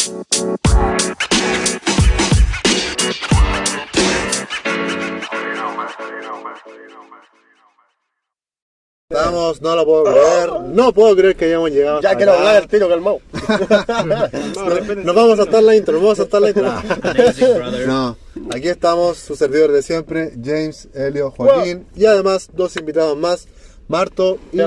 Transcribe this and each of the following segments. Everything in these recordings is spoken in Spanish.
Estamos, no lo puedo creer, no puedo creer que hayamos llegado. Ya quiero hablar el tiro calmado. Nos vamos a saltar la intro, No, aquí estamos, sus servidores de siempre, James, Elio, Joaquín y además dos invitados más, Marto y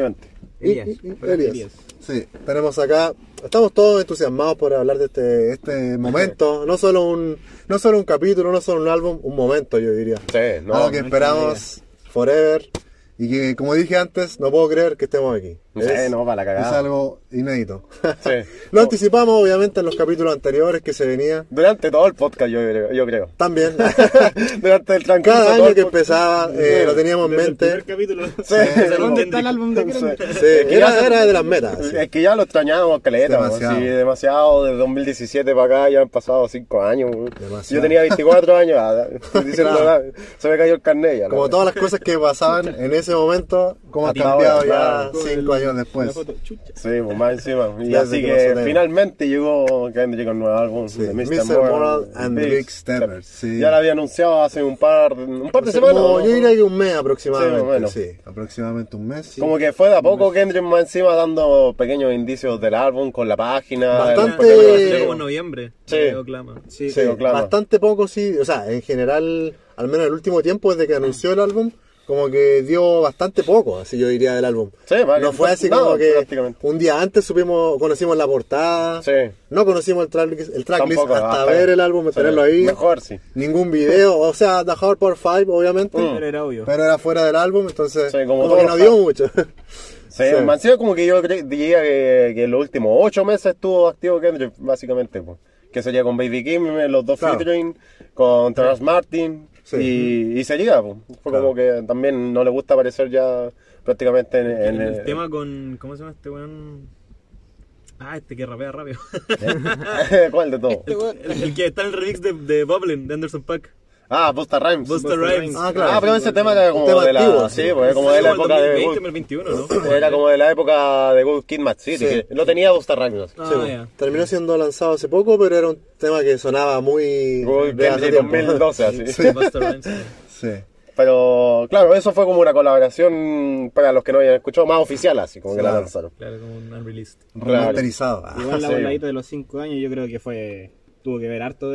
Elías. Sí, tenemos acá, estamos todos entusiasmados por hablar de este momento, no solo un capítulo, no solo un álbum, un momento yo diría. Sí, no. Algo que esperamos forever. Y que, como dije antes, no puedo creer que estemos aquí. No, para la cagada. Es algo inédito. Sí. Lo anticipamos, obviamente, en los capítulos anteriores que se venía. Durante todo el podcast, yo creo. También. Durante el transcurso. Cada año que empezaba, lo teníamos en mente. El primer capítulo. Sí. ¿Dónde está el álbum de Kendrick? Sí, era de las metas. Sí. Es que ya lo extrañábamos, caleta. Demasiado. Desde 2017 para acá ya han pasado 5 años. Demasiado. Yo tenía 24 años. Se me cayó el carnet ya. Como todas las cosas que pasaban en ese momento, como han cambiado ya 5 años después. Sí, pues más encima. Y así que finalmente llegó Kendrick con un nuevo álbum de Mr. Moral and the Big Steppers. Sí. Ya lo había anunciado hace un par de semanas. Yo diría que un mes aproximadamente. Sí, aproximadamente un mes. Sí. Como que fue de a poco Kendrick más encima dando pequeños indicios del álbum con la página. Bastante. Como en noviembre. Sí. Bastante poco, sí. O sea, en general, al menos el último tiempo desde que anunció el álbum, como que dio bastante poco, así yo diría, del álbum. Sí, no fue así como que un día antes conocimos la portada, no conocimos el tracklist hasta ver el álbum, tenerlo ahí. Mejor, sí. Ningún video, o sea, The Hard Part 5, obviamente. Pero era obvio. Pero era fuera del álbum, entonces como que no dio mucho. Sí, Mancilla como que yo diría que los últimos 8 meses estuvo activo Kendrick, básicamente. Pues. Que sería con Baby Kim, los dos featuring, con Terrence Martin. Sí. Y sería, pues. Fue como que también no le gusta aparecer ya prácticamente en el tema con... ¿Cómo se llama este weón? Este que rapea rápido. ¿Cuál de todo? El que está en el remix de Bubbling, de Anderson .Paak. Busta Rhymes. Busta Rhymes. Claro. Pero ese tema era como de la... Sí, pues como de la época de... 2021, ¿no? Era como de la época de Good Kid, Mad City. Que lo tenía Busta Rhymes. Terminó siendo lanzado hace poco, pero era un tema que sonaba muy... de 2012, así. Sí, Busta Rhymes. Sí. Pero, claro, eso fue como una colaboración para los que no hayan escuchado, más oficial, así como que la lanzaron. Claro, como un unreleased. Remasterizado. Igual la voladita de los 5 años yo creo que tuvo que ver harto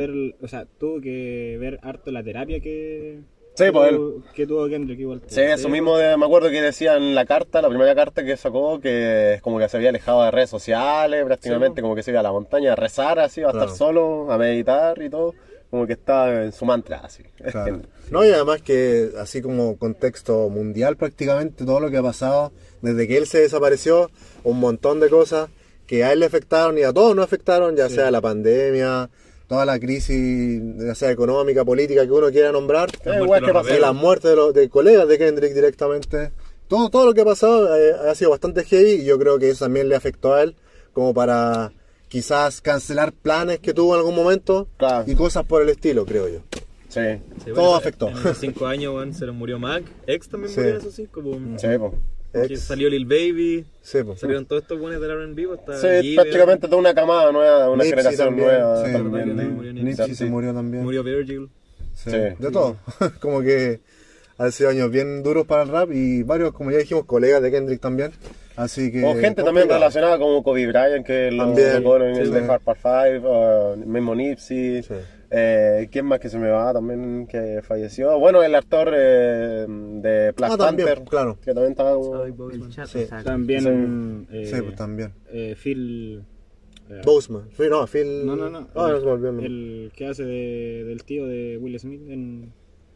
la terapia que tuvo Kendrick igual. Sí, eso mismo me acuerdo que decía en la primera carta que sacó, que es como que se había alejado de redes sociales prácticamente, como que se iba a la montaña a rezar así, a estar solo, a meditar y todo. Como que estaba en su mantra, así. Claro. No, y además que, así como contexto mundial prácticamente, todo lo que ha pasado, desde que él se desapareció, un montón de cosas que a él le afectaron y a todos nos afectaron, ya sea la pandemia, toda la crisis, ya sea económica, política, que uno quiera nombrar, las muertes de colegas de Kendrick directamente. Todo lo que ha pasado ha sido bastante heavy y yo creo que eso también le afectó a él, como para... quizás cancelar planes que tuvo en algún momento y cosas por el estilo, creo yo. Sí. Todo afectó. En esos 5 años, bueno, se le murió Mac. X también murió en esos 5. Sí, salió Lil Baby. Sí, salieron todos estos buenos del R&B. Sí, prácticamente toda una camada nueva, una Nipsey generación también, nueva. Nipsey se murió también. Murió Virgil. Sí. De todo. Como que han sido años bien duros para el rap y varios, como ya dijimos, colegas de Kendrick también. Así que... O gente también relacionada como Kobe Bryant, que lo tocó en el de Hard Part 5, mismo Nipsey. Sí. ¿Quién más que se me va también que falleció? Bueno, el actor de Black Panther, también, claro. Que también estaba como... También... pues también. Phil... Boseman. No. No. Se me olvidó el nombre. El que hace del tío de Will Smith en...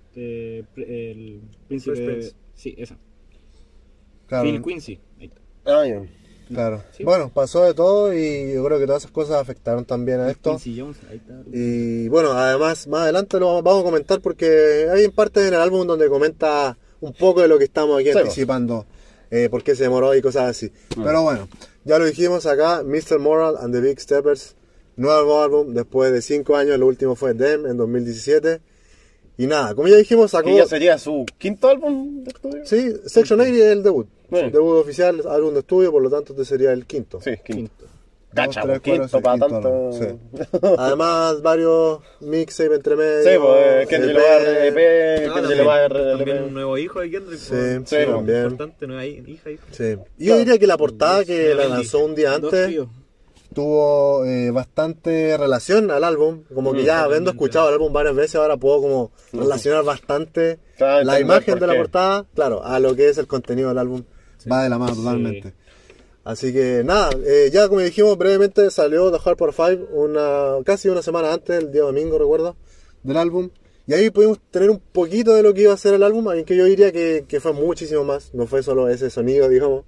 el príncipe... Sí, esa. Claro. Phil Quincy. Ahí está. Claro. Sí. Bueno, pasó de todo y yo creo que todas esas cosas afectaron también a esto. Jones, ahí está. Y bueno, además, más adelante lo vamos a comentar porque hay parte en el álbum donde comenta un poco de lo que estamos aquí anticipando, por qué se demoró y cosas así. Pero bueno, ya lo dijimos acá, Mr. Moral and the Big Steppers, nuevo álbum después de 5 años, lo último fue Them en 2017. Y nada, como ya dijimos, sacó... ¿Y ya sería su quinto álbum de estudio? Sí, Section 80 es el debut. Debut oficial, álbum de estudio, por lo tanto este sería el quinto. Sí, quinto. Cacha, quinto para tanto. Sí. Además, varios mixtapes entre medio. Sí, pues Kendrick Lamar EP, Kendrick Lamar también un nuevo hijo de Kendrick. Sí, también. Importante, nueva hija. Sí. Yo diría que la portada que la lanzó un día antes tuvo bastante relación al álbum. Como que ya habiendo escuchado el álbum varias veces, ahora puedo como relacionar bastante la imagen de la portada, claro, a lo que es el contenido del álbum. Sí. Va de la mano totalmente. Así que nada, ya como dijimos brevemente, salió The Hard Part 5 casi una semana antes, el día domingo recuerdo, del álbum. Y ahí pudimos tener un poquito de lo que iba a ser el álbum, aunque yo diría que fue muchísimo más. No fue solo ese sonido, digamos,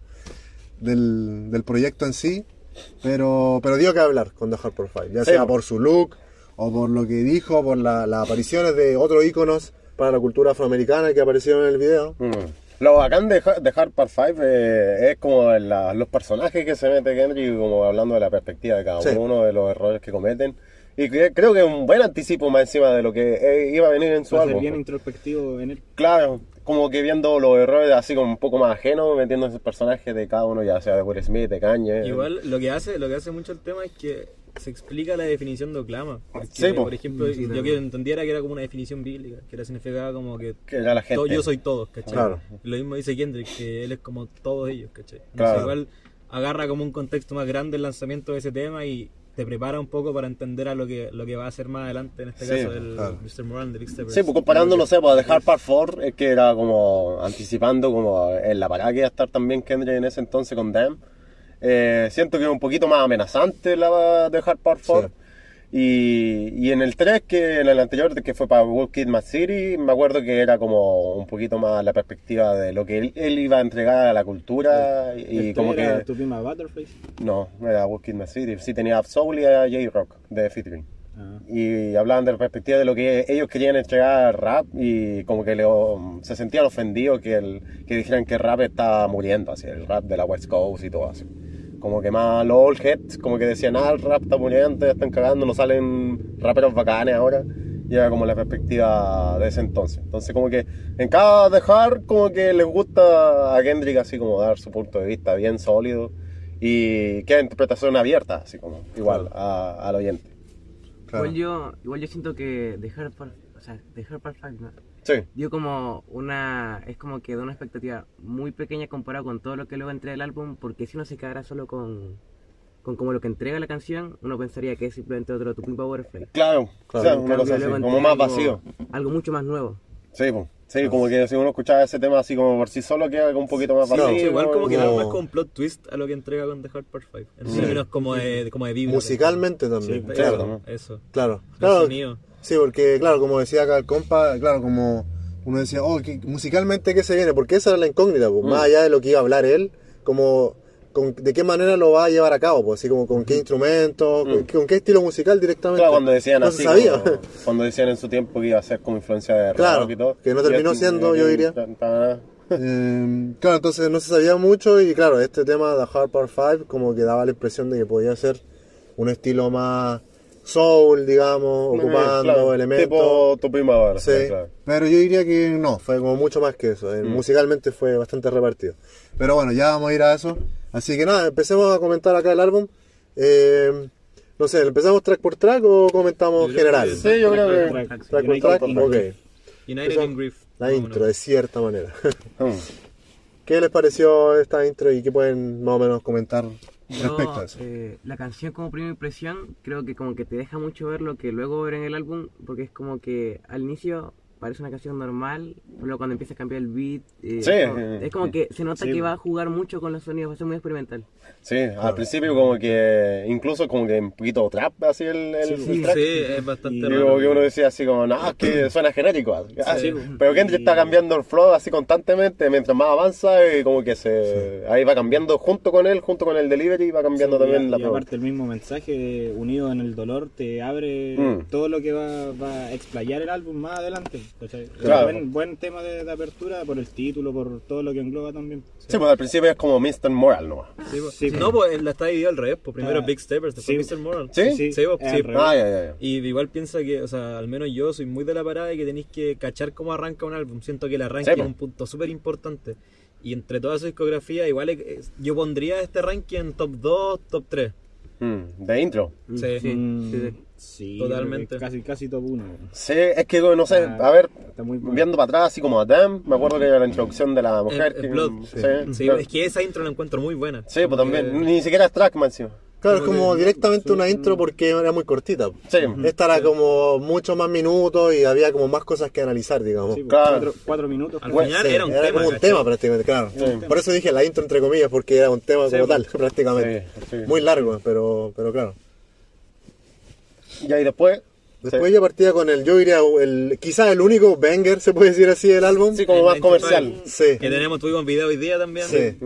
del proyecto en sí. Pero dio que hablar con The Hard Part 5, ya sea por su look, o por lo que dijo, por las apariciones de otros íconos para la cultura afroamericana que aparecieron en el video. Lo bacán de Hard Part 5 es como los personajes que se mete Kendrick, como hablando de la perspectiva de cada uno, de los errores que cometen. Y creo que es un buen anticipo más encima de lo que iba a venir en su álbum. Bien introspectivo en él. Claro, como que viendo los errores así como un poco más ajenos, metiendo esos personajes de cada uno, ya sea de Will Smith, de Kanye. Igual lo que hace mucho el tema es que se explica la definición de Oklahoma. Sí, por ejemplo, yo que entendiera que era como una definición bíblica, que era significaba como que era la gente. Yo soy todos, ¿cachai? Claro. Y lo mismo dice Kendrick, que él es como todos ellos, ¿cachai? Claro. Entonces, igual agarra como un contexto más grande el lanzamiento de ese tema y te prepara un poco para entender a lo que va a hacer más adelante, en este caso el Mr. Moran de Big Steppers. Sí, pues comparando, no sé, pues The Hard Part 4, es que era como anticipando como en la parada que iba a estar también Kendrick en ese entonces con Damn. Siento que es un poquito más amenazante la de Hard Part 4. Sí. Y en el 3, que en el anterior, que fue para Wood Kid, Mad City, me acuerdo que era como un poquito más la perspectiva de lo que él iba a entregar a la cultura. Y como era que... ¿Tu prima Butterface? No, era Wood Kid, Mad City. Sí tenía Soul y a J-Rock de featuring. Y hablaban de la perspectiva de lo que ellos querían entregar rap, y como que se sentían ofendidos que dijeran que el rap estaba muriendo, así, el rap de la West Coast y todo así. Como que más los old heads, como que decían, el rap está muriendo, ya están cagando, no salen raperos bacanes ahora. Y era como la perspectiva de ese entonces. Entonces como que en cada The Hard como que les gusta a Kendrick así como dar su punto de vista bien sólido, y queda interpretación abierta, así como igual al oyente. Claro. Igual yo siento que The Hard Part 5, ¿no? Sí. Dio como es como que da una expectativa muy pequeña comparado con todo lo que luego entrega el álbum, porque si uno se quedara solo con como lo que entrega la canción, uno pensaría que es simplemente otro Tu Pimpa Butterfly. Claro, o sea, una cosa así, como más vacío. Algo mucho más nuevo. Sí, pues. Sí, como que si uno escuchaba ese tema así como por sí solo, queda un poquito más vacío. Sí, igual como que da más con un plot twist a lo que entrega con The Hard Part 5. En términos como de vibra. Musicalmente también. Sí, claro. Eso. Claro. Sonido. Sí, porque claro, como decía acá el compa, claro, como uno decía, musicalmente ¿qué se viene? Porque esa era la incógnita, pues, más allá de lo que iba a hablar él, como de qué manera lo va a llevar a cabo, pues, así como con qué instrumentos, con qué estilo musical directamente. Claro, cuando decían no así, se sabía. Cuando decían en su tiempo que iba a ser como influencia de rock y todo. Que no terminó siendo, yo diría. Claro, entonces no se sabía mucho, y claro, este tema de Hard Part 5 como que daba la impresión de que podía ser un estilo más soul, digamos, ocupando elementos tipo Tu Prima Butterfly, sí, claro. Pero yo diría que no, fue como mucho más que eso. Musicalmente fue bastante repartido. Pero bueno, ya vamos a ir a eso. Así que nada, empecemos a comentar acá el álbum. No sé, ¿empezamos track por track o comentamos general? Sí, yo creo que track por track, ok. United in Grief. La intro, de cierta manera. ¿Qué les pareció esta intro y qué pueden más o menos comentar respecto a eso? La canción como primera impresión creo que como que te deja mucho ver lo que luego ver en el álbum, porque es como que al inicio parece una canción normal, pero luego cuando empieza a cambiar el beat es como que se nota que va a jugar mucho con los sonidos, va a ser muy experimental. Sí, al principio como que incluso como que un poquito trap así el track. Sí, es bastante raro. Que uno decía así como, no, es que suena genérico. Pero Kendrick está cambiando el flow así constantemente mientras más avanza, y como que ahí va cambiando junto con el delivery, va cambiando también la y aparte el mismo mensaje unido en el dolor te abre todo lo que va a explayar el álbum más adelante. Claro. Buen tema de apertura por el título, por todo lo que engloba también. Sí, pues al principio es como Mr. Moral, ¿no? Sí, no, pues la está dividida al revés, pues primero Big Steppers, después Mr. Moral. ¿Sí? Sí. Ya. Y igual piensa que, o sea, al menos yo soy muy de la parada de que tenéis que cachar cómo arranca un álbum. Siento que el arranque es un punto súper importante. Y entre toda su discografía, igual yo pondría este ranking en top 2, top 3. De intro. Sí, totalmente. Casi top 1. Sí, es que no sé, a ver, viendo para atrás, así como a Damn, me acuerdo que la introducción de la mujer. Blood. Sí, es que esa intro la encuentro muy buena. Sí, pues también, ni siquiera es track, man, encima. Claro, es como directamente una intro porque era muy cortita. Sí. Esta era como mucho más minutos y había como más cosas que analizar, digamos. Sí, claro. 4 minutos. Al final era un tema. Como un tema prácticamente, claro. Sí. Por eso dije la intro entre comillas, porque era un tema como tal, prácticamente. Sí. Muy largo, pero claro. Y ahí después ya partía con yo diría, quizás el único banger, se puede decir así, del álbum. Sí, como más comercial. Sí. Que tuvimos video hoy día también. Sí.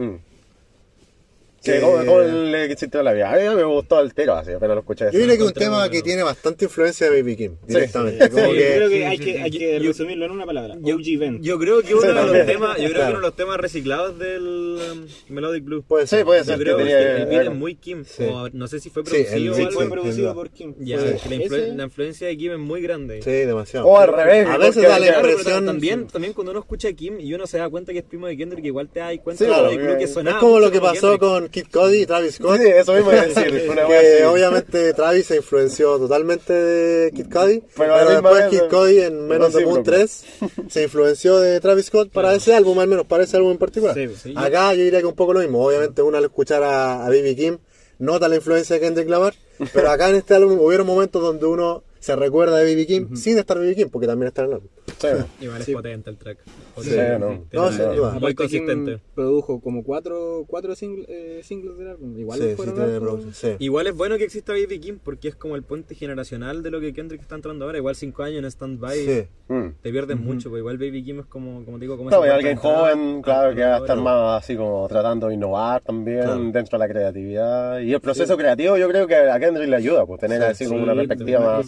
Sí, ¿cómo le sintió la vida? A mí me gustó entero, así apenas lo escuché. Yo diría que es un tema que tiene bastante influencia de Baby Kim, directamente. Sí. Como que, creo que hay que resumirlo en una palabra. OG Vent. Yo creo que uno de los temas reciclados del Melodic Blue. Puede ser. Yo creo que el beat es muy Kim. Sí. O no sé si fue producido o algo. Fue producido por Kim. Ya, la influencia de Kim es muy grande. Sí, demasiado. O al revés. A veces da la impresión. También cuando uno escucha a Kim y uno se da cuenta que es primo de Kendrick, igual te das cuenta que sonaba. Es como lo que pasó con Kid Cudi y Travis Scott. Sí, eso mismo iba a decir. Que obviamente Travis se influenció totalmente de Kid Cudi, pero después Kid Cudi en Men on the Moon 3 se influenció de Travis Scott para ese álbum, al menos para ese álbum en particular. Sí. Acá yo diría que un poco lo mismo. Obviamente uno al escuchar a Baby Kim nota la influencia de Kendrick Lamar, pero acá en este álbum hubieron momentos donde uno se recuerda de Baby Kim sin estar Baby Kim, porque también está en el álbum. Sí. Igual es potente el track. Sí, no, sin duda. Muy consistente. Kim produjo como cuatro singles del álbum. Igual sí. Igual es bueno que exista Baby Kim porque es como el puente generacional de lo que Kendrick está entrando ahora. Igual 5 años en stand-by te pierdes mucho, porque igual Baby Kim es como te digo, como alguien joven, claro, que va a estar más así como tratando de innovar también dentro de la creatividad. Y el proceso creativo yo creo que a Kendrick le ayuda, pues tener así como una perspectiva más...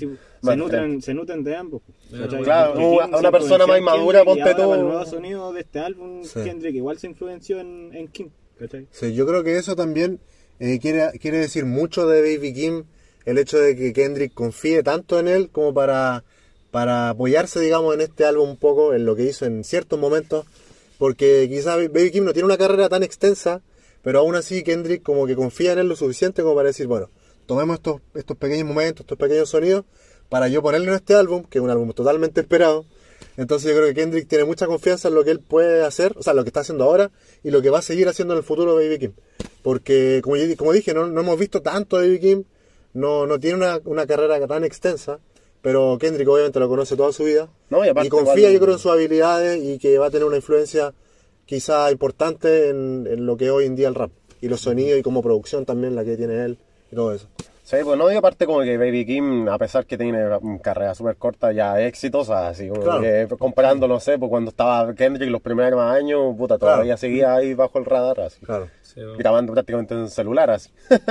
Se nutren de ambos. Claro, una persona más madura, ponte tú. El nuevo sonido de este álbum, Kendrick igual se influenció en Kim. ¿Cachai? Sí, yo creo que eso también quiere decir mucho de Baby Kim, el hecho de que Kendrick confíe tanto en él como para apoyarse, digamos, en este álbum un poco, en lo que hizo en ciertos momentos, porque quizás Baby Kim no tiene una carrera tan extensa, pero aún así Kendrick como que confía en él lo suficiente como para decir, bueno, tomemos estos pequeños momentos, estos pequeños sonidos, para yo ponerle en este álbum, que es un álbum totalmente esperado. Entonces yo creo que Kendrick tiene mucha confianza en lo que él puede hacer, o sea, lo que está haciendo ahora y lo que va a seguir haciendo en el futuro Baby Kim. Porque, como dije, no hemos visto tanto de Baby Kim, no tiene una carrera tan extensa, pero Kendrick obviamente lo conoce toda su vida y confía, yo creo, en sus habilidades y que va a tener una influencia quizá importante en lo que es hoy en día el rap. Y los sonidos y como producción también la que tiene él y todo eso. Sí, pues no, y aparte como que Baby Kim, a pesar que tiene una carrera súper corta, ya exitosa, así como que comparando, no sé, pues cuando estaba Kendrick los primeros años, puta, todavía seguía ahí bajo el radar, así. Claro. Grabando prácticamente en celular, así.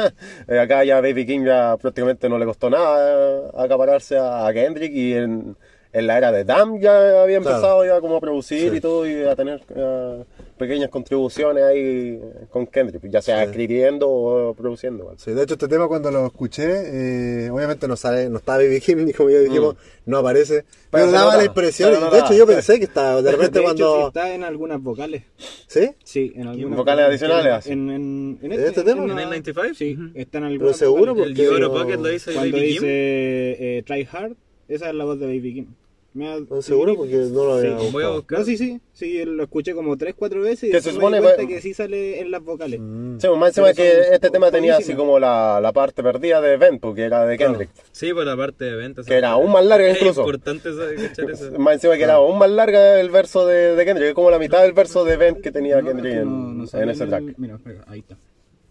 Acá ya Baby Kim ya prácticamente no le costó nada acapararse a Kendrick, y en la era de Damn ya había empezado ya como a producir y todo, y a tener pequeñas contribuciones ahí con Kendrick, ya sea escribiendo o produciendo. ¿Vale? Sí, de hecho este tema cuando lo escuché, obviamente no está Baby Kim, ni como ya dijimos, no aparece, pero daba la impresión, de hecho yo pensé que estaba, de repente cuando... Hecho, está en algunas vocales. ¿Sí? Sí, en algunas vocales adicionales. Así. ¿En este tema? ¿En el 95? Sí, está en algunas. Pero seguro vocales. porque... El Euro Pocket lo dice cuando Baby Kim. dice Try Hard, esa es la voz de Baby Kim. ¿Seguro? Porque no lo había Voy a buscar. No, sí, lo escuché como 3-4 veces y que se supone me di cuenta que sí sale en las vocales. Sí, pues más encima que este tema tenía así como la parte perdida de Vent, porque era de Kendrick. Sí, por la parte de ventas. Que era aún más larga incluso. Es importante escuchar eso. Más encima que era aún más larga el verso de Kendrick, es como la mitad del verso de Vent que tenía Kendrick en ese track. Mira, ahí está.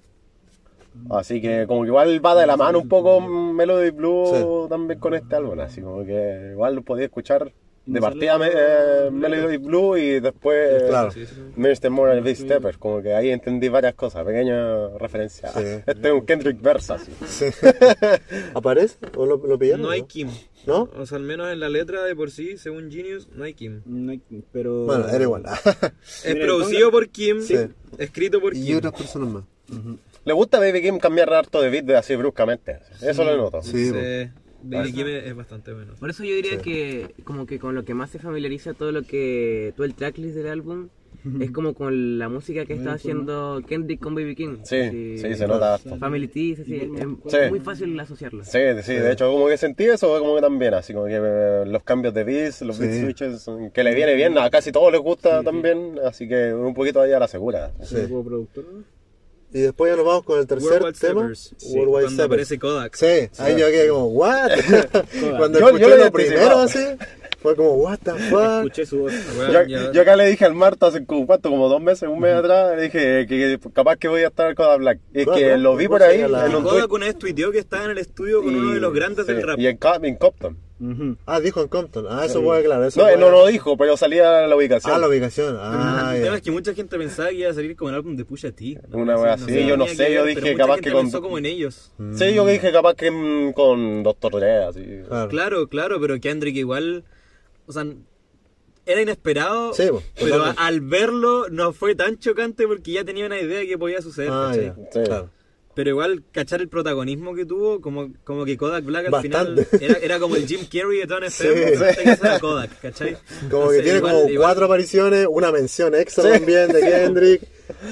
Así que como que igual va de la mano un poco Melody Blue también con este álbum, así como que igual lo podía escuchar de partida Melody Blue y después Mr. Moral Big Stepper, como que ahí entendí varias cosas, pequeñas referencias. Este es un Kendrick versa, así. ¿Aparece? ¿O lo pillaron? No hay Kim. ¿No? O sea, al menos en la letra de por sí, según Genius, no hay Kim. No hay, pero... Bueno, era igual. Es producido por Kim, escrito por Kim. Y otras personas más. Le gusta a Baby Kim cambiar harto de beat así bruscamente. Eso lo noto. Sí, Baby Kim es bastante menos. Por eso yo diría que como que con lo que más se familiariza todo el tracklist del álbum es como con la música que está haciendo Kendrick con Baby King. Sí, se nota. Family Tea, es muy fácil asociarlo. Sí, de hecho como que sentí eso, como que también, así como que los cambios de beats, los beat switches, que le viene bien, a casi todos les gusta también, así que un poquito ahí a la segura. Y después ya nos vamos con el tercer tema. Worldwide cuando aparece Kodak. Sí, ahí yo quedé como, ¿what? Cuando escuché lo primero así, fue como, what the fuck. Escuché su voz. Yo acá le dije al Marta hace como 2 meses, un mes atrás, le dije que capaz que voy a estar con Kodak Black. Y que lo vi por ahí. Kodak una vez tuiteó que estaba en el estudio con uno de los grandes del rap. Y en Compton. Dijo en Compton. Eso puede, claro. No lo dijo, pero salía la ubicación. La ubicación. El tema es que mucha gente pensaba que iba a salir con el álbum de Pusha T. Una wea así, yo no sé, yo dije capaz que con... pensó como en ellos. Sí, yo dije capaz que con Dr. Dre, así. Claro, pero Kendrick igual, o sea, era inesperado, pero al verlo no fue tan chocante porque ya tenía una idea de que podía suceder, ¿cachai? Claro. Pero igual, cachar el protagonismo que tuvo, como que Kodak Black al final era como el Jim Carrey de Don FM, que era Kodak, ¿cachai? Como que tiene como 4 apariciones, una mención extra también de Kendrick.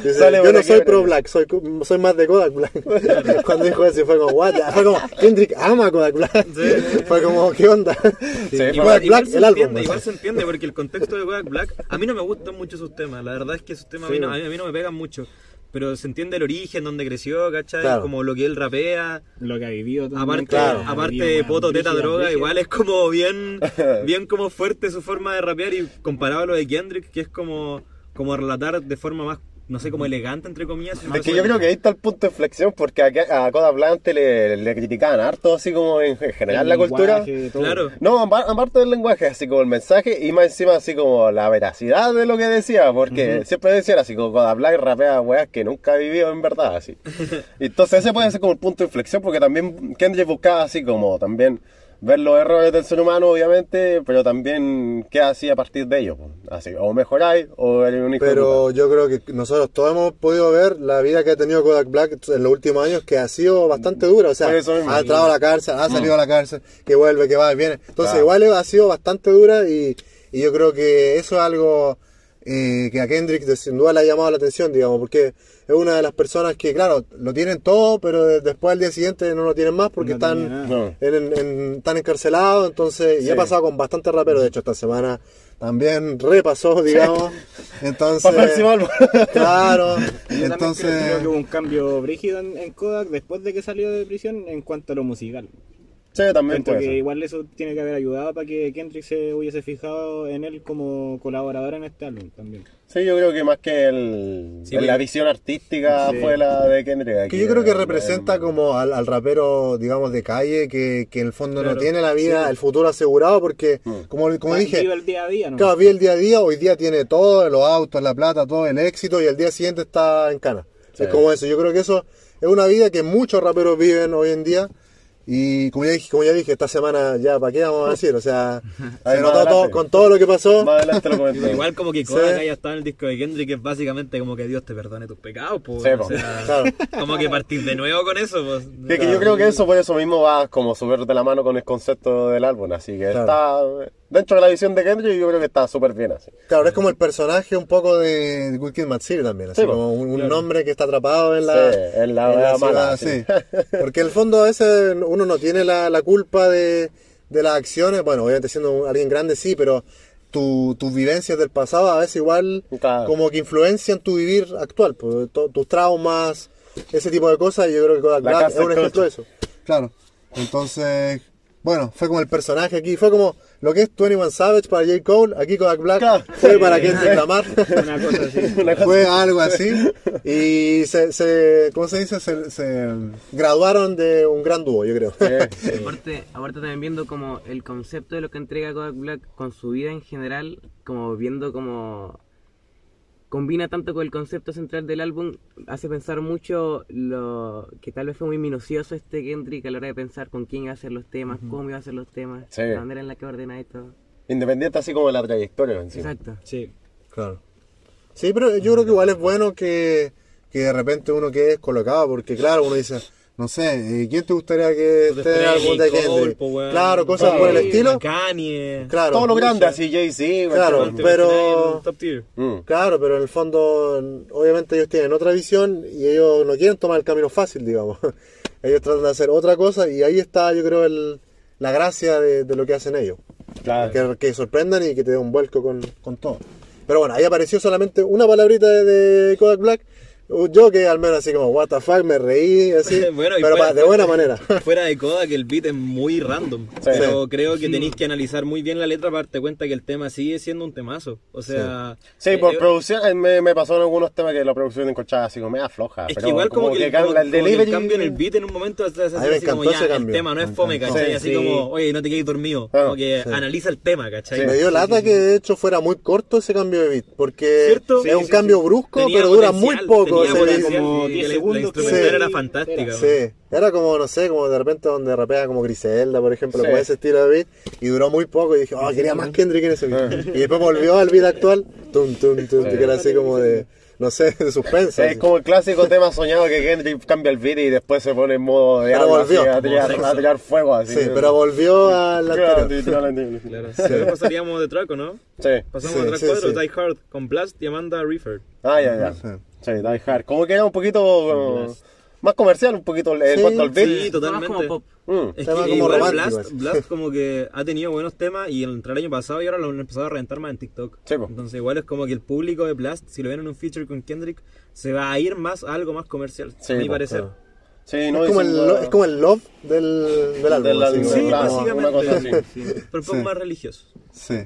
Yo no soy pro Black, soy más de Kodak Black. Cuando dijo eso fue como, what? Fue como, Kendrick ama a Kodak Black. Fue como, ¿qué onda? Kodak Black, el álbum. Igual se entiende, porque el contexto de Kodak Black, a mí no me gustan mucho sus temas, la verdad es que sus temas a mí no me pegan mucho. Pero se entiende el origen, donde creció, ¿cachai? Como lo que él rapea. Lo que ha vivido también. Aparte de poto, teta, droga, igual es como bien como fuerte su forma de rapear. Y comparado a lo de Kendrick, que es como relatar de forma más, no sé, como elegante, entre comillas. Es que yo creo que ahí está el punto de inflexión, porque a Kodak Black le criticaban harto, así como en general la cultura. Claro. No, aparte del lenguaje, así como el mensaje, y más encima así como la veracidad de lo que decía, porque siempre decía así como Kodak Black rapea weas que nunca ha vivido en verdad, así. Entonces ese puede ser como el punto de inflexión, porque también Kendrick buscaba así como también ver los errores del ser humano, obviamente, pero también qué hacía a partir de ellos. Así, o mejoráis, o eres un hijo de puta. Yo creo que nosotros todos hemos podido ver la vida que ha tenido Kodak Black en los últimos años, que ha sido bastante dura. O sea, ha entrado a la cárcel, ha salido a la cárcel, que vuelve, que va, viene. Entonces, igual ha sido bastante dura y yo creo que eso es algo que a Kendrick sin duda le ha llamado la atención, digamos, porque es una de las personas que, claro, lo tienen todo, pero después al día siguiente no lo tienen más porque están encarcelados, entonces, y ha pasado con bastantes raperos, de hecho, esta semana también repasó, digamos, entonces, claro, entonces... Creo que hubo un cambio brígido en Kodak después de que salió de prisión en cuanto a lo musical. Sí, también puede ser. Igual eso tiene que haber ayudado para que Kendrick se hubiese fijado en él como colaborador en este álbum también. Sí, yo creo que más que la visión artística fue la de Kendrick. Que yo creo que representa como al rapero, digamos, de calle, que en el fondo no tiene la vida, el futuro asegurado, porque, como dije... Vive el día a día, ¿no? Claro, vive el día a día, hoy día tiene todo, los autos, la plata, todo el éxito, y el día siguiente está en cana. Sí. Es como eso, yo creo que eso es una vida que muchos raperos viven hoy en día. Y como ya dije, esta semana ya, ¿para qué vamos a decir? O sea, se notó todo, con todo lo que pasó. Más adelante lo comento. Igual como que Kodak haya estado en el disco de Kendrick, que es básicamente como que Dios te perdone tus pecados, pues. Sí, o sea, como que partir de nuevo con eso, pues. Es que yo creo que eso por eso mismo va como súper de la mano con el concepto del álbum, así que está dentro de la visión de Kendrick, yo creo que está súper bien así. Claro, es como el personaje un poco de Good Kid, Mad City también, así como un hombre que está atrapado en la mala, ciudad, porque en el fondo a veces uno no tiene la culpa de las acciones, bueno, obviamente siendo alguien grande sí, pero tus vivencias del pasado a veces igual como que influencian tu vivir actual, pues, tus traumas, ese tipo de cosas, y yo creo que Kodak Black es un ejemplo de eso. Claro, entonces, bueno, fue como el personaje aquí, fue como lo que es 21 Savage para J. Cole, aquí Kodak Black fue para Kendrick Lamar. Una cosa así. Fue algo así. Y ¿cómo se dice? Se graduaron de un gran dúo, yo creo. Sí. Aparte también viendo como el concepto de lo que entrega Kodak Black con su vida en general, como viendo como combina tanto con el concepto central del álbum, hace pensar mucho lo que tal vez fue muy minucioso Kendrick a la hora de pensar con quién iba a hacer los temas, cómo iba a hacer los temas, la manera en la que ordena esto. Independiente así como de la trayectoria encima. Exacto. Sí. Claro. Sí, pero yo creo que igual es bueno que de repente uno quede descolocado, porque claro, uno dice, No sé, ¿quién te gustaría que esté en el álbum de Kendrick? Claro, cosas por el estilo. Kanye. Claro. Todo lo grande, así Jay-Z. Claro, pero... Claro, pero en el fondo, obviamente ellos tienen otra visión y ellos no quieren tomar el camino fácil, digamos. Ellos tratan de hacer otra cosa y ahí está, yo creo, la gracia de lo que hacen ellos. Claro. Que sorprendan y que te den un vuelco con todo. Pero bueno, ahí apareció solamente una palabrita de Kodak Black. Yo que al menos así como what the fuck, me reí así, bueno, pero de buena manera. Fuera de coda que el beat es muy random, pero creo que tenéis que analizar muy bien la letra para darte cuenta que el tema sigue siendo un temazo. O sea... Sí, por producción, me pasó en algunos temas que la producción encontraba así como media floja. Es pero que igual como que el cambio en el beat en un momento así como ya el tema no es fome, ¿cachai? Así como, oye, no te quedes dormido, como que analiza el tema, ¿cachai? Me dio lata que de hecho fuera muy corto ese cambio de beat, porque es un cambio brusco, pero dura muy poco. La instrumental era fantástica. Sí, era como, no sé, como de repente donde rapea como Griselda, por ejemplo, con ese estilo de beat, y duró muy poco, y dije, quería más Kendrick en ese beat. Y después volvió al beat actual, que era así como de, no sé, de suspenso. Es como el clásico tema soñado que Kendrick cambia el beat y después se pone en modo de algo, volvió, así, a tirar fuego así. Sí, pero volvió a la Claro. Después pasaríamos de track, ¿no? Sí. Pasamos de track 4, Die Hard, con Blast y Amanda Rayford. Ya. Sí, Die Hard. Como que era un poquito más comercial, un poquito en cuanto al beat. Sí, totalmente. Es que como Blast como que ha tenido buenos temas y entró el año pasado y ahora lo han empezado a reventar más en TikTok. Sí, entonces igual es como que el público de Blast, si lo ven en un feature con Kendrick, se va a ir más a algo más comercial, a mi parecer. Claro. Sí, no, es como el love del álbum. Sí, básicamente. Una cosa así. Pero un poco más religioso. Sí.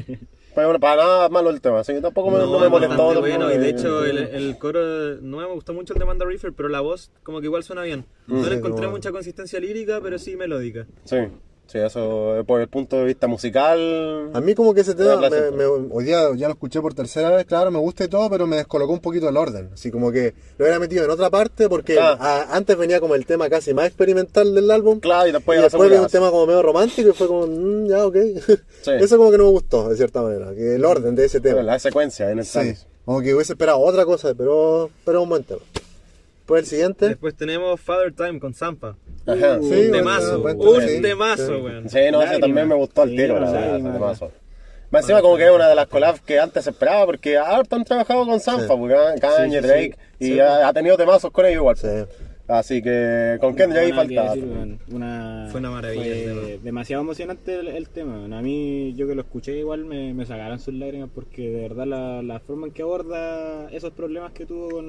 Pero para nada malo el tema, así que tampoco no me molestó. Bueno, y de hecho el coro no me gustó mucho el de Amanda Rayford, pero la voz como que igual suena bien. No le encontré mucha consistencia lírica, pero sí melódica. Sí, eso por el punto de vista musical. A mí como que ese tema, hoy día ya lo escuché por tercera vez, claro, me gusta y todo, pero me descolocó un poquito el orden. Así como que lo hubiera metido en otra parte, porque antes venía como el tema casi más experimental del álbum. Claro, y después venía un tema como medio romántico y fue como, ya, ok. Sí. Eso como que no me gustó, de cierta manera, que el orden de ese tema. Pero la secuencia en el sí, como que hubiese esperado otra cosa, pero un buen tema. Después el siguiente. Después tenemos Father Time con Zampa. Ajá. Un temazo, weón. Sí, no, ese también me gustó al tiro, temazo. Más encima como que es una de las collabs que antes se esperaba, porque harto han trabajado con Zampa, Kanye, Drake, y ha tenido temazos con ellos igual. Sí. Así que con Kendrick ahí falta. Fue una maravilla. Fue demasiado emocionante el tema. A mí, yo que lo escuché igual, me sacaron sus lágrimas, porque de verdad la forma en que aborda esos problemas que tuvo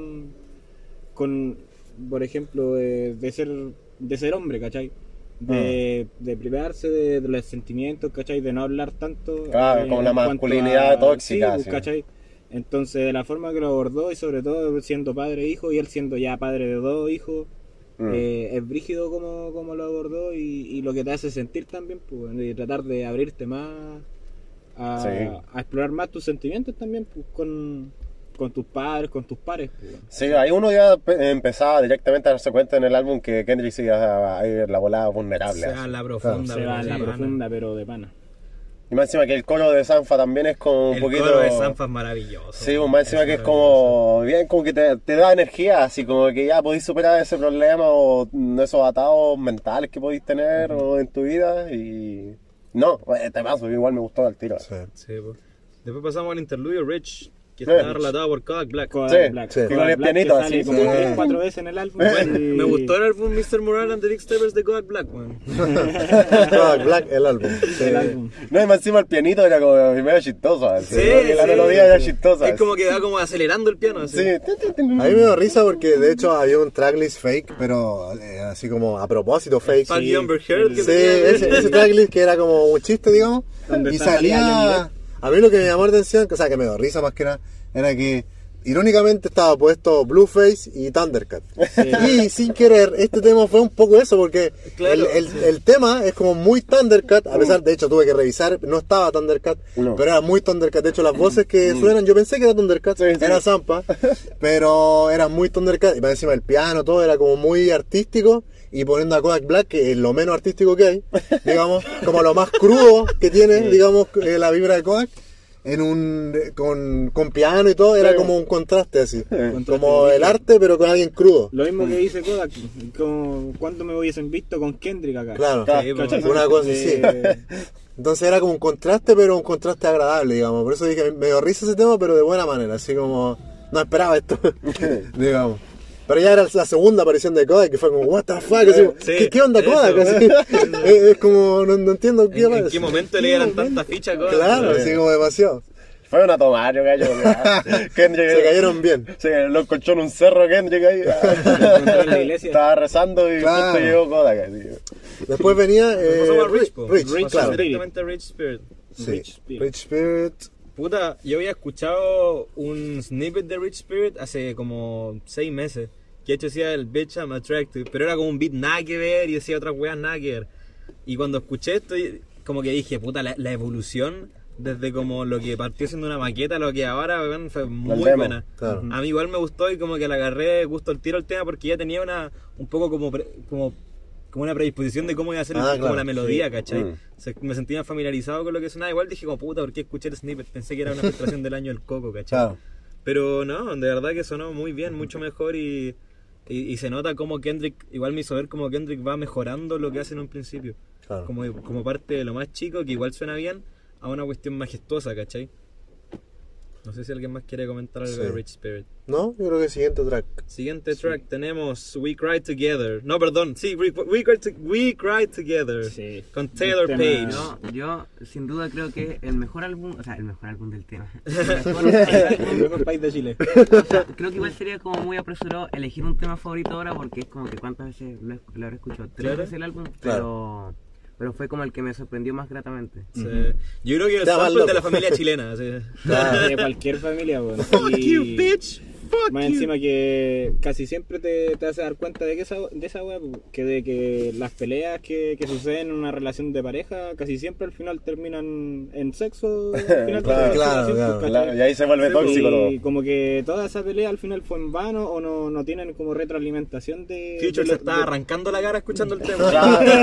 con por ejemplo, de ser hombre, ¿cachai? De privarse de los sentimientos, ¿cachai? De no hablar tanto. Claro, con la masculinidad tóxica. Sí, ¿cachai? Entonces, de la forma que lo abordó, y sobre todo siendo padre e hijo, y él siendo ya padre de 2 hijos, es brígido como lo abordó y lo que te hace sentir también, pues, y tratar de abrirte más a explorar más tus sentimientos también, pues, con tus padres, con tus pares. Pues. Sí, ahí uno ya empezaba directamente a darse cuenta en el álbum que Kendrick se iba a ir la volada vulnerable. Se va a la profunda. Se va a la profunda, pero de pana. Y más encima que el coro de Sanfa también es como un poquito... El coro de Sanfa es maravilloso. Sí, más encima que es como... Bien, como que te da energía, así como que ya podéis superar ese problema o esos atados mentales que podéis tener o en tu vida y... No, este paso igual me gustó al tiro. Sí, pues. Después pasamos al interludio Rich, que está relatado por Kodak Black. Con el pianito así. Como 3-4 veces en el álbum. Me gustó el álbum Mr. Morale and the Big Steppers de Kodak Black, man. Kodak Black, el álbum. No, y más encima el pianito era como medio chistoso. Sí, la melodía era chistosa. Es como que va como acelerando el piano. Así. Sí. A mí me dio risa porque de hecho había un tracklist fake, pero así como a propósito fake. Sí, ese tracklist que era como un chiste, digamos. Y salía... A mí lo que me llamó la atención, o sea, que me dio risa más que nada, era que irónicamente estaba puesto Blueface y Thundercat. Sí. Y sin querer, este tema fue un poco eso, porque claro, el tema es como muy Thundercat, a pesar, de hecho tuve que revisar, no estaba Thundercat, pero era muy Thundercat. De hecho las voces que suenan, yo pensé que era Thundercat, era Zampa, pero era muy Thundercat, y para encima el piano, todo era como muy artístico. Y poniendo a Kodak Black, que es lo menos artístico que hay, digamos, como lo más crudo que tiene, digamos, la vibra de Kodak. con piano y todo, era como un contraste así. Como el arte, pero con alguien crudo. Lo mismo que dice Kodak, ¿cuánto me hubiesen visto con Kendrick acá? Claro, una cosa así. Entonces era como un contraste, pero un contraste agradable, digamos. Por eso dije, me dio risa ese tema, pero de buena manera, así como, no esperaba esto, digamos. Pero ya era la segunda aparición de Kodak, que fue como, what the fuck, así, ¿qué onda Kodak? Es como, no entiendo qué ¿En qué momento le dieron tanta ficha a Kodak? Claro, así como demasiado. Fue una tomario, gallo. Kendrick, se cayeron bien. Sí, lo encontró en un cerro Kendrick ahí. En la iglesia. Estaba rezando y justo llegó Kodak. Después venía Rich, claro. Directamente Rich Spirit. Sí, Rich Spirit. Puta, yo había escuchado un snippet de Rich Spirit hace como 6 meses. Que de hecho decía el bitch I'm attractive. Pero era como un beat nada que ver y decía otras weas nada que ver. Y cuando escuché esto, como que dije, puta, la evolución desde como lo que partió siendo una maqueta a lo que ahora fue muy buena. Claro. A mí igual me gustó y como que le agarré gusto al tiro el tema porque ya tenía un poco como una predisposición de cómo iba a ser como la melodía, ¿cachai? Me sentía familiarizado con lo que sonaba. Igual dije como, puta, ¿por qué escuché el snippet? Pensé que era una filtración del año del Coco, ¿cachai? Claro. Pero no, de verdad que sonó muy bien, mucho mejor y se nota como Kendrick, igual me hizo ver como Kendrick va mejorando lo que hace en un principio. Claro. Como parte de lo más chico, que igual suena bien, a una cuestión majestuosa, ¿cachai? No sé si alguien más quiere comentar algo de Rich Spirit. No, yo creo que siguiente track. Siguiente track tenemos We Cry Together. No, perdón, sí, We Cry Together. Sí. Con Taylor Page. Yo sin duda creo que el mejor álbum, o sea, el mejor álbum del tema. El mejor país de Chile. O sea, creo que igual sería como muy apresurado elegir un tema favorito ahora porque es como que cuántas veces lo habré escuchado. 3 veces el álbum, pero fue como el que me sorprendió más gratamente. Sí. Yo creo que el sample de la familia chilena. Así. De cualquier familia, bueno. Fuck you, bitch. Más encima que casi siempre te hace dar cuenta de esa wea, que de que las peleas que suceden en una relación de pareja casi siempre al final terminan en sexo. Al final claro. Y ahí se vuelve tóxico. Y como que toda esa pelea al final fue en vano o no tienen como retroalimentación de... Future se está arrancando la cara escuchando el tema.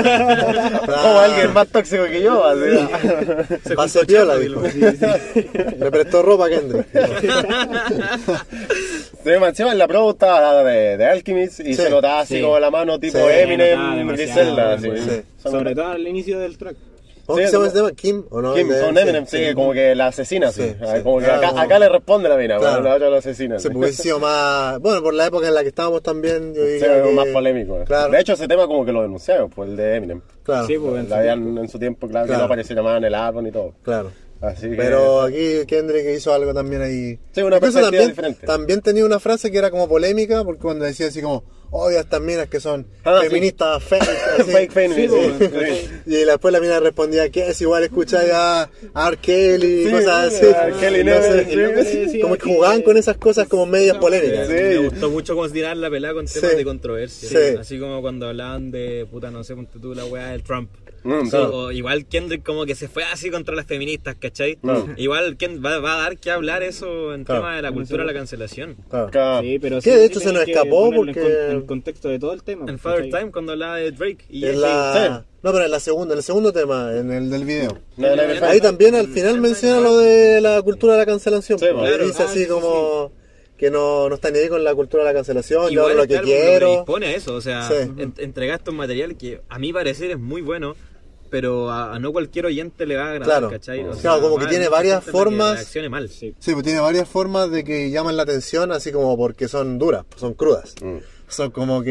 Como alguien más tóxico que yo. Se pasó piola, dijo. Me prestó ropa Kendrick. Encima en la pro estaba de Alchemist y se notaba así como la mano tipo Eminem, Griselda. Sobre todo al inicio del track. ¿Cómo se llama ese tema? ¿Kim o no? Kim, con Eminem, sí, como que la asesina, como que acá le responde la mina, la otra la asesina. Se hubiese sido más... Bueno, por la época en la que estábamos también, yo diría que... más polémico. Claro. De hecho, ese tema como que lo denunciaron, pues el de Eminem. Claro. Sí, pues la habían en su tiempo, claro, que no apareciera más en el álbum y todo. Claro. Así que... Pero aquí Kendrick hizo algo también ahí. Sí, una perspectiva diferente. También tenía una frase que era como polémica, porque cuando decía así como, odio a estas minas que son feministas fake feminists. Y después la mina respondía que es igual escuchar a R. Kelly y cosas así. Como que jugaban con esas cosas como medias polémicas. Me gustó mucho considerar la pelea con temas de controversia. Así como cuando hablaban de, puta, no sé, ponte tú la weá del Trump. O igual Kendrick como que se fue así contra las feministas, ¿cachai? Igual va a dar que hablar eso en tema de la cultura de la cancelación. Sí, pero que de hecho se nos escapó porque... el contexto de todo el tema. En Father Time cuando hablaba de Drake y No, pero en el segundo tema, en el del video. Ahí también al final menciona lo de la cultura de la cancelación. Dice así como... que no está ni ahí con la cultura de la cancelación, yo hago lo que quiero. Dispone a eso, o sea, entregaste un material que a mi parecer es muy bueno, pero a no cualquier oyente le va a agradar, ¿cachai? O sea, como que tiene varias formas. Reaccione mal. Sí, pues tiene varias formas de que llaman la atención, así como porque son duras, son crudas. Son como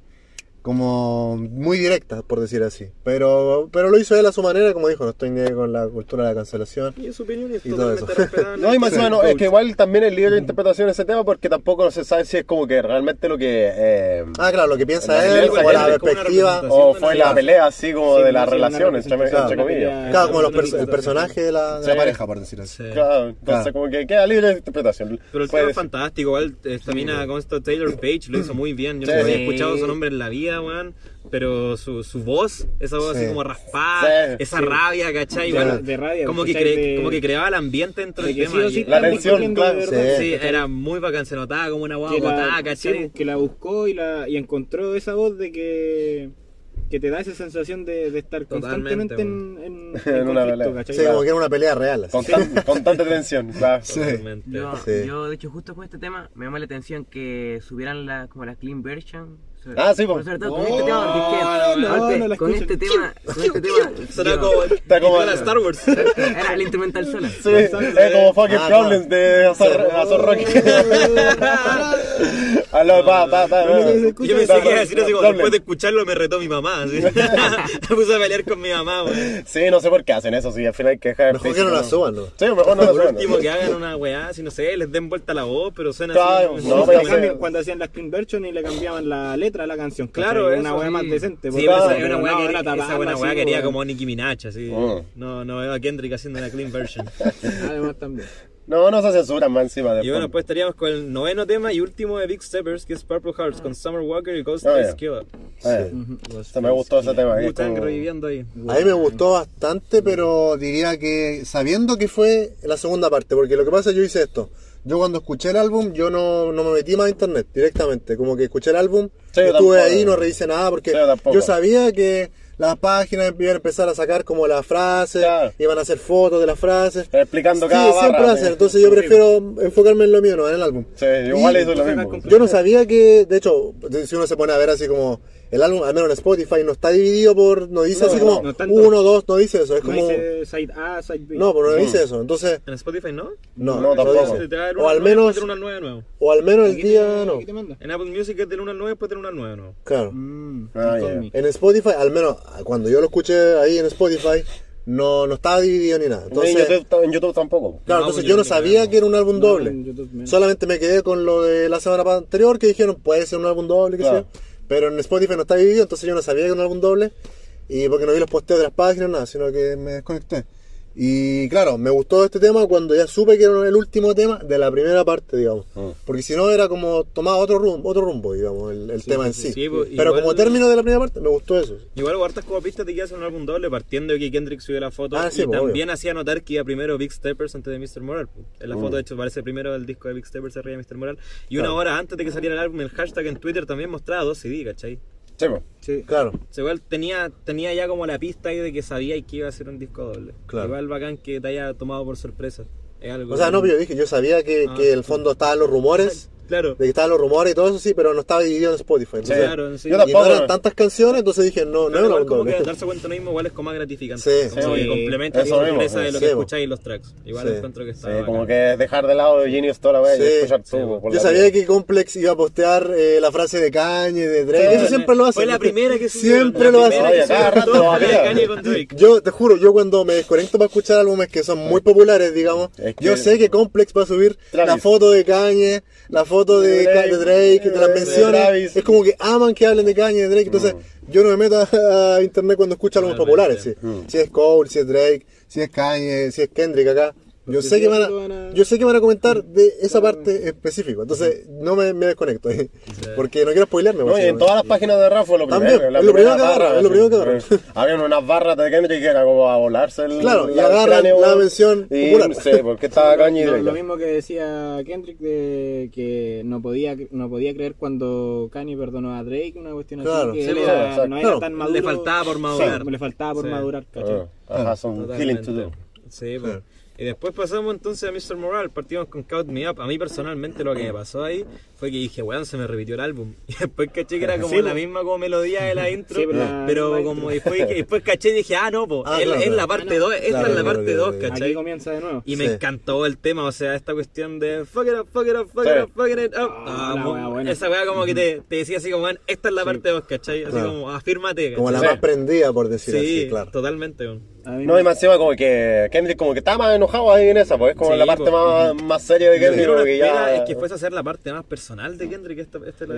muy directas, por decir así. Pero lo hizo él a su manera, como dijo, no estoy ni con la cultura de la cancelación. Y su opinión es totalmente respetable. No, y más es que igual también el libre de interpretación de ese tema, porque tampoco no se sabe si es como que realmente lo que... claro, lo que piensa él, o la perspectiva, o fue la pelea así como de las relaciones, entre comillas. Claro, como el personaje de la pareja, por decir así. Claro, entonces como que queda libre de interpretación. Pero el tema es fantástico, igual esta mina con esto Taylor Page lo hizo muy bien. Yo no había escuchado su nombre en la vida, weón, pero su voz, esa voz así como raspada, esa rabia, ¿cachai? Igual, de rabia, como que creaba el ambiente dentro del tema. La tensión, claro. Sí, era muy bacán, se notaba como una guagua botada, ¿cachai? Que la buscó y encontró esa voz de que que te da esa sensación de estar Totalmente, constantemente en una conflicto, pelea. ¿cachai? Sí, como que era una pelea real. Así. Constante tensión, claro. Sí. Yo, de hecho, justo con este tema, me llamó la atención que subieran como la clean version. Sí, pues. Sobre todo con este tema, porque con este tema, Será como la Star Wars. era el instrumental sola. Sí, es como fucking Problems de Azor Rocky. Yo pensé que iba a decir así, como después de escucharlo me retó mi mamá. Así. Me puse a pelear con mi mamá, güey. Sí, no sé por qué hacen eso, sí, al final hay que dejar. Mejor que no la suban, ¿no? Sí, mejor no la Por suban. último, que hagan una weá, si no sé, les den vuelta la voz, pero suena Claro, así. no, pero Cuando hacían la clean version y le cambiaban la letra a la canción. Claro, ¿cachai? eso, una weá sí. más decente. Sí, porque pero no, esa una weá no, que era tapada, esa buena así, weá quería weón. como Nicki Minaj, así. No veo a Kendrick haciendo una clean version. Además también. No se censuran más encima Y bueno, pues estaríamos con el 9º tema y último de Big Steppers, que es Purple Hearts, con Summer Walker y Ghostface Killah. Me gustó ese tema. Wu-Tang reviviendo ahí. A mí me gustó bastante, pero diría que sabiendo que fue la segunda parte, porque lo que pasa es que yo hice esto. Yo cuando escuché el álbum, yo no me metí más a internet directamente. Como que escuché el álbum, estuve ahí, no revisé nada, porque yo sabía que las páginas iban a empezar a sacar como las frases, iban a hacer fotos de las frases. Explicando cada barra. Siempre hacen, entonces yo prefiero enfocarme en lo mío, no en el álbum. Sí, igual eso es lo mismo. Yo no sabía que, de hecho, si uno se pone a ver así como el álbum, al menos en Spotify, no está dividido por, no dice así como 1, 2, no dice eso, es como... No dice side A, side B. No, pero no dice eso, entonces... ¿En Spotify no? No, tampoco. O al menos... Del 1 al 9 nuevo. O al menos el día, no. En Apple Music es del 1 al 9, después del 1 al 9 nuevo. Claro. Yeah. En Spotify, al menos cuando yo lo escuché ahí en Spotify, no estaba dividido ni nada. Entonces, en YouTube tampoco. Claro, entonces yo no sabía que era un álbum doble. Solamente me quedé con lo de la semana anterior, que dijeron puede ser un álbum doble, que sea. Pero en Spotify no está dividido, entonces yo no sabía que era un álbum doble. Y porque no vi los posteos de las páginas, nada, sino que me desconecté. Y claro, me gustó este tema cuando ya supe que era el último tema de la primera parte, digamos. Porque si no era como tomaba otro rumbo, digamos, el tema en sí. Pero como término de la primera parte, me gustó eso. Igual hartas como pistas te quedas en un álbum doble, partiendo de que Kendrick subió la foto y también hacía notar que iba primero Big Steppers antes de Mr. Moral. En la foto, de hecho, aparece primero el disco de Big Steppers arriba de Mr. Moral. Y una hora antes de que saliera el álbum, el hashtag en Twitter también mostraba 2 CD, ¿cachai? Sí, claro. Igual tenía ya como la pista ahí de que sabía que iba a ser un disco doble. Igual bacán que te haya tomado por sorpresa. Es algo o sea, no, pero yo sabía que el fondo estaban los rumores. Claro. De que estaban los rumores y todo eso, sí, pero no estaba dividido en Spotify. Entonces, claro, sí. Y no eran tantas canciones, entonces dije, no es una como que darse cuenta mismo igual es como más gratificante. Sí, como que complementa la sorpresa de lo que escucháis los tracks. Igual encuentro que está como que dejar de lado de Genius toda la vez y escuchar todo. Yo sabía que Complex iba a postear la frase de Kanye, de Drake. Eso siempre lo hace. Fue la primera que siempre lo hace. Kanye con Drake. Yo te juro, yo cuando me desconecto para escuchar álbumes que son muy populares, digamos, yo sé que Complex va a subir la foto de Kanye, la foto de Drake, de las menciones. Es como que aman que hablen de Kanye, de Drake. Entonces, yo no me meto a internet cuando escucho álbumes populares. ¿Sí? Si es Cole, si es Drake, si es Kanye, si es Kendrick acá. Yo sé que van a comentar de esa parte específica, entonces no me desconecto porque no quiero spoilearme. No, y en todas las páginas de Rafa lo primero. También, es lo primero que agarran. Había unas barras de Kendrick que era como a volarse el claro, y agarran la mención popular. Sí, porque estaba Kanye y Drake. Lo mismo que decía Kendrick de que no podía creer cuando Kanye perdonó a Drake, una cuestión así, que él no era tan maduro. Le faltaba por madurar. Le faltaba por madurar, ¿cachai? Ajá, son healing to do. Sí, pues. Y después pasamos entonces a Mr. Moral, partimos con Count Me Up. A mí personalmente lo que me pasó ahí fue que dije, weón, se me repitió el álbum. Y después caché que era como la misma como melodía de la intro, pero como después caché y dije, es la parte 2, esta es la parte 2, ¿cachai? Aquí comienza de nuevo. Y me encantó el tema, o sea, esta cuestión de fuck it up, fuck it up, fuck it up, fuck it up. Esa weá como que te decía así como, weón, esta es la parte 2, ¿cachai? Así como, afírmate, ¿cachai? Como la más prendida, por decir así, claro. Totalmente, weón. No, y más encima como que Kendrick como que está más enojado ahí en esa, pues es como la parte más seria de Kendrick. Es que fuese a ser la parte más personal de Kendrick.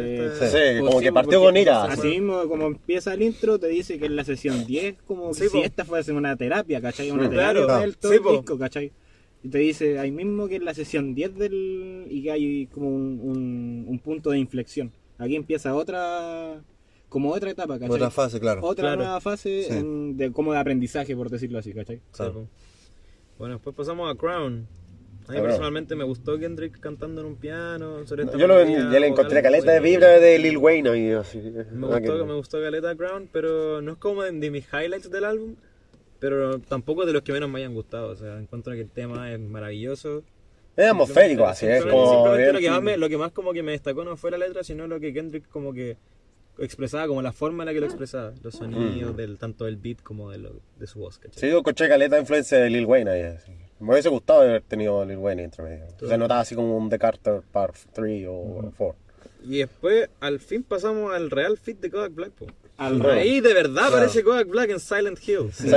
Como que partió con ira. Así mismo, como empieza el intro, te dice que es la sesión 10, como que si esta fuese una terapia, ¿cachai? Una terapia del todo el disco, ¿cachai? Y te dice ahí mismo que es la sesión 10 y que hay como un punto de inflexión. Aquí empieza otra etapa, ¿cachai? Otra fase, claro. Otra nueva fase como de aprendizaje, por decirlo así, ¿cachai? Claro. Bueno, después pasamos a Crown. A mí personalmente me gustó Kendrick cantando en un piano. Sobre esta yo le encontré caleta de vibra de Lil Wayne y así. Me gustó caleta Ground, pero no es como de mis highlights del álbum, pero tampoco de los que menos me hayan gustado. O sea, encuentro que el tema es maravilloso. Es atmosférico, así es como... Simplemente lo que más como que me destacó no fue la letra, sino lo que Kendrick como que expresaba, como la forma en la que lo expresaba, los sonidos, tanto del beat como de su voz, ¿cachai? Sí, yo encontré caleta de influencia de Lil Wayne ahí, así. Me hubiese gustado haber tenido Lil Wayne entre medio. Se notaba así como un The Carter Part 3 o 4. Y después, al fin pasamos al real fit de Kodak Black, po. Ahí de verdad aparece Kodak Black en Silent Hill. Sí.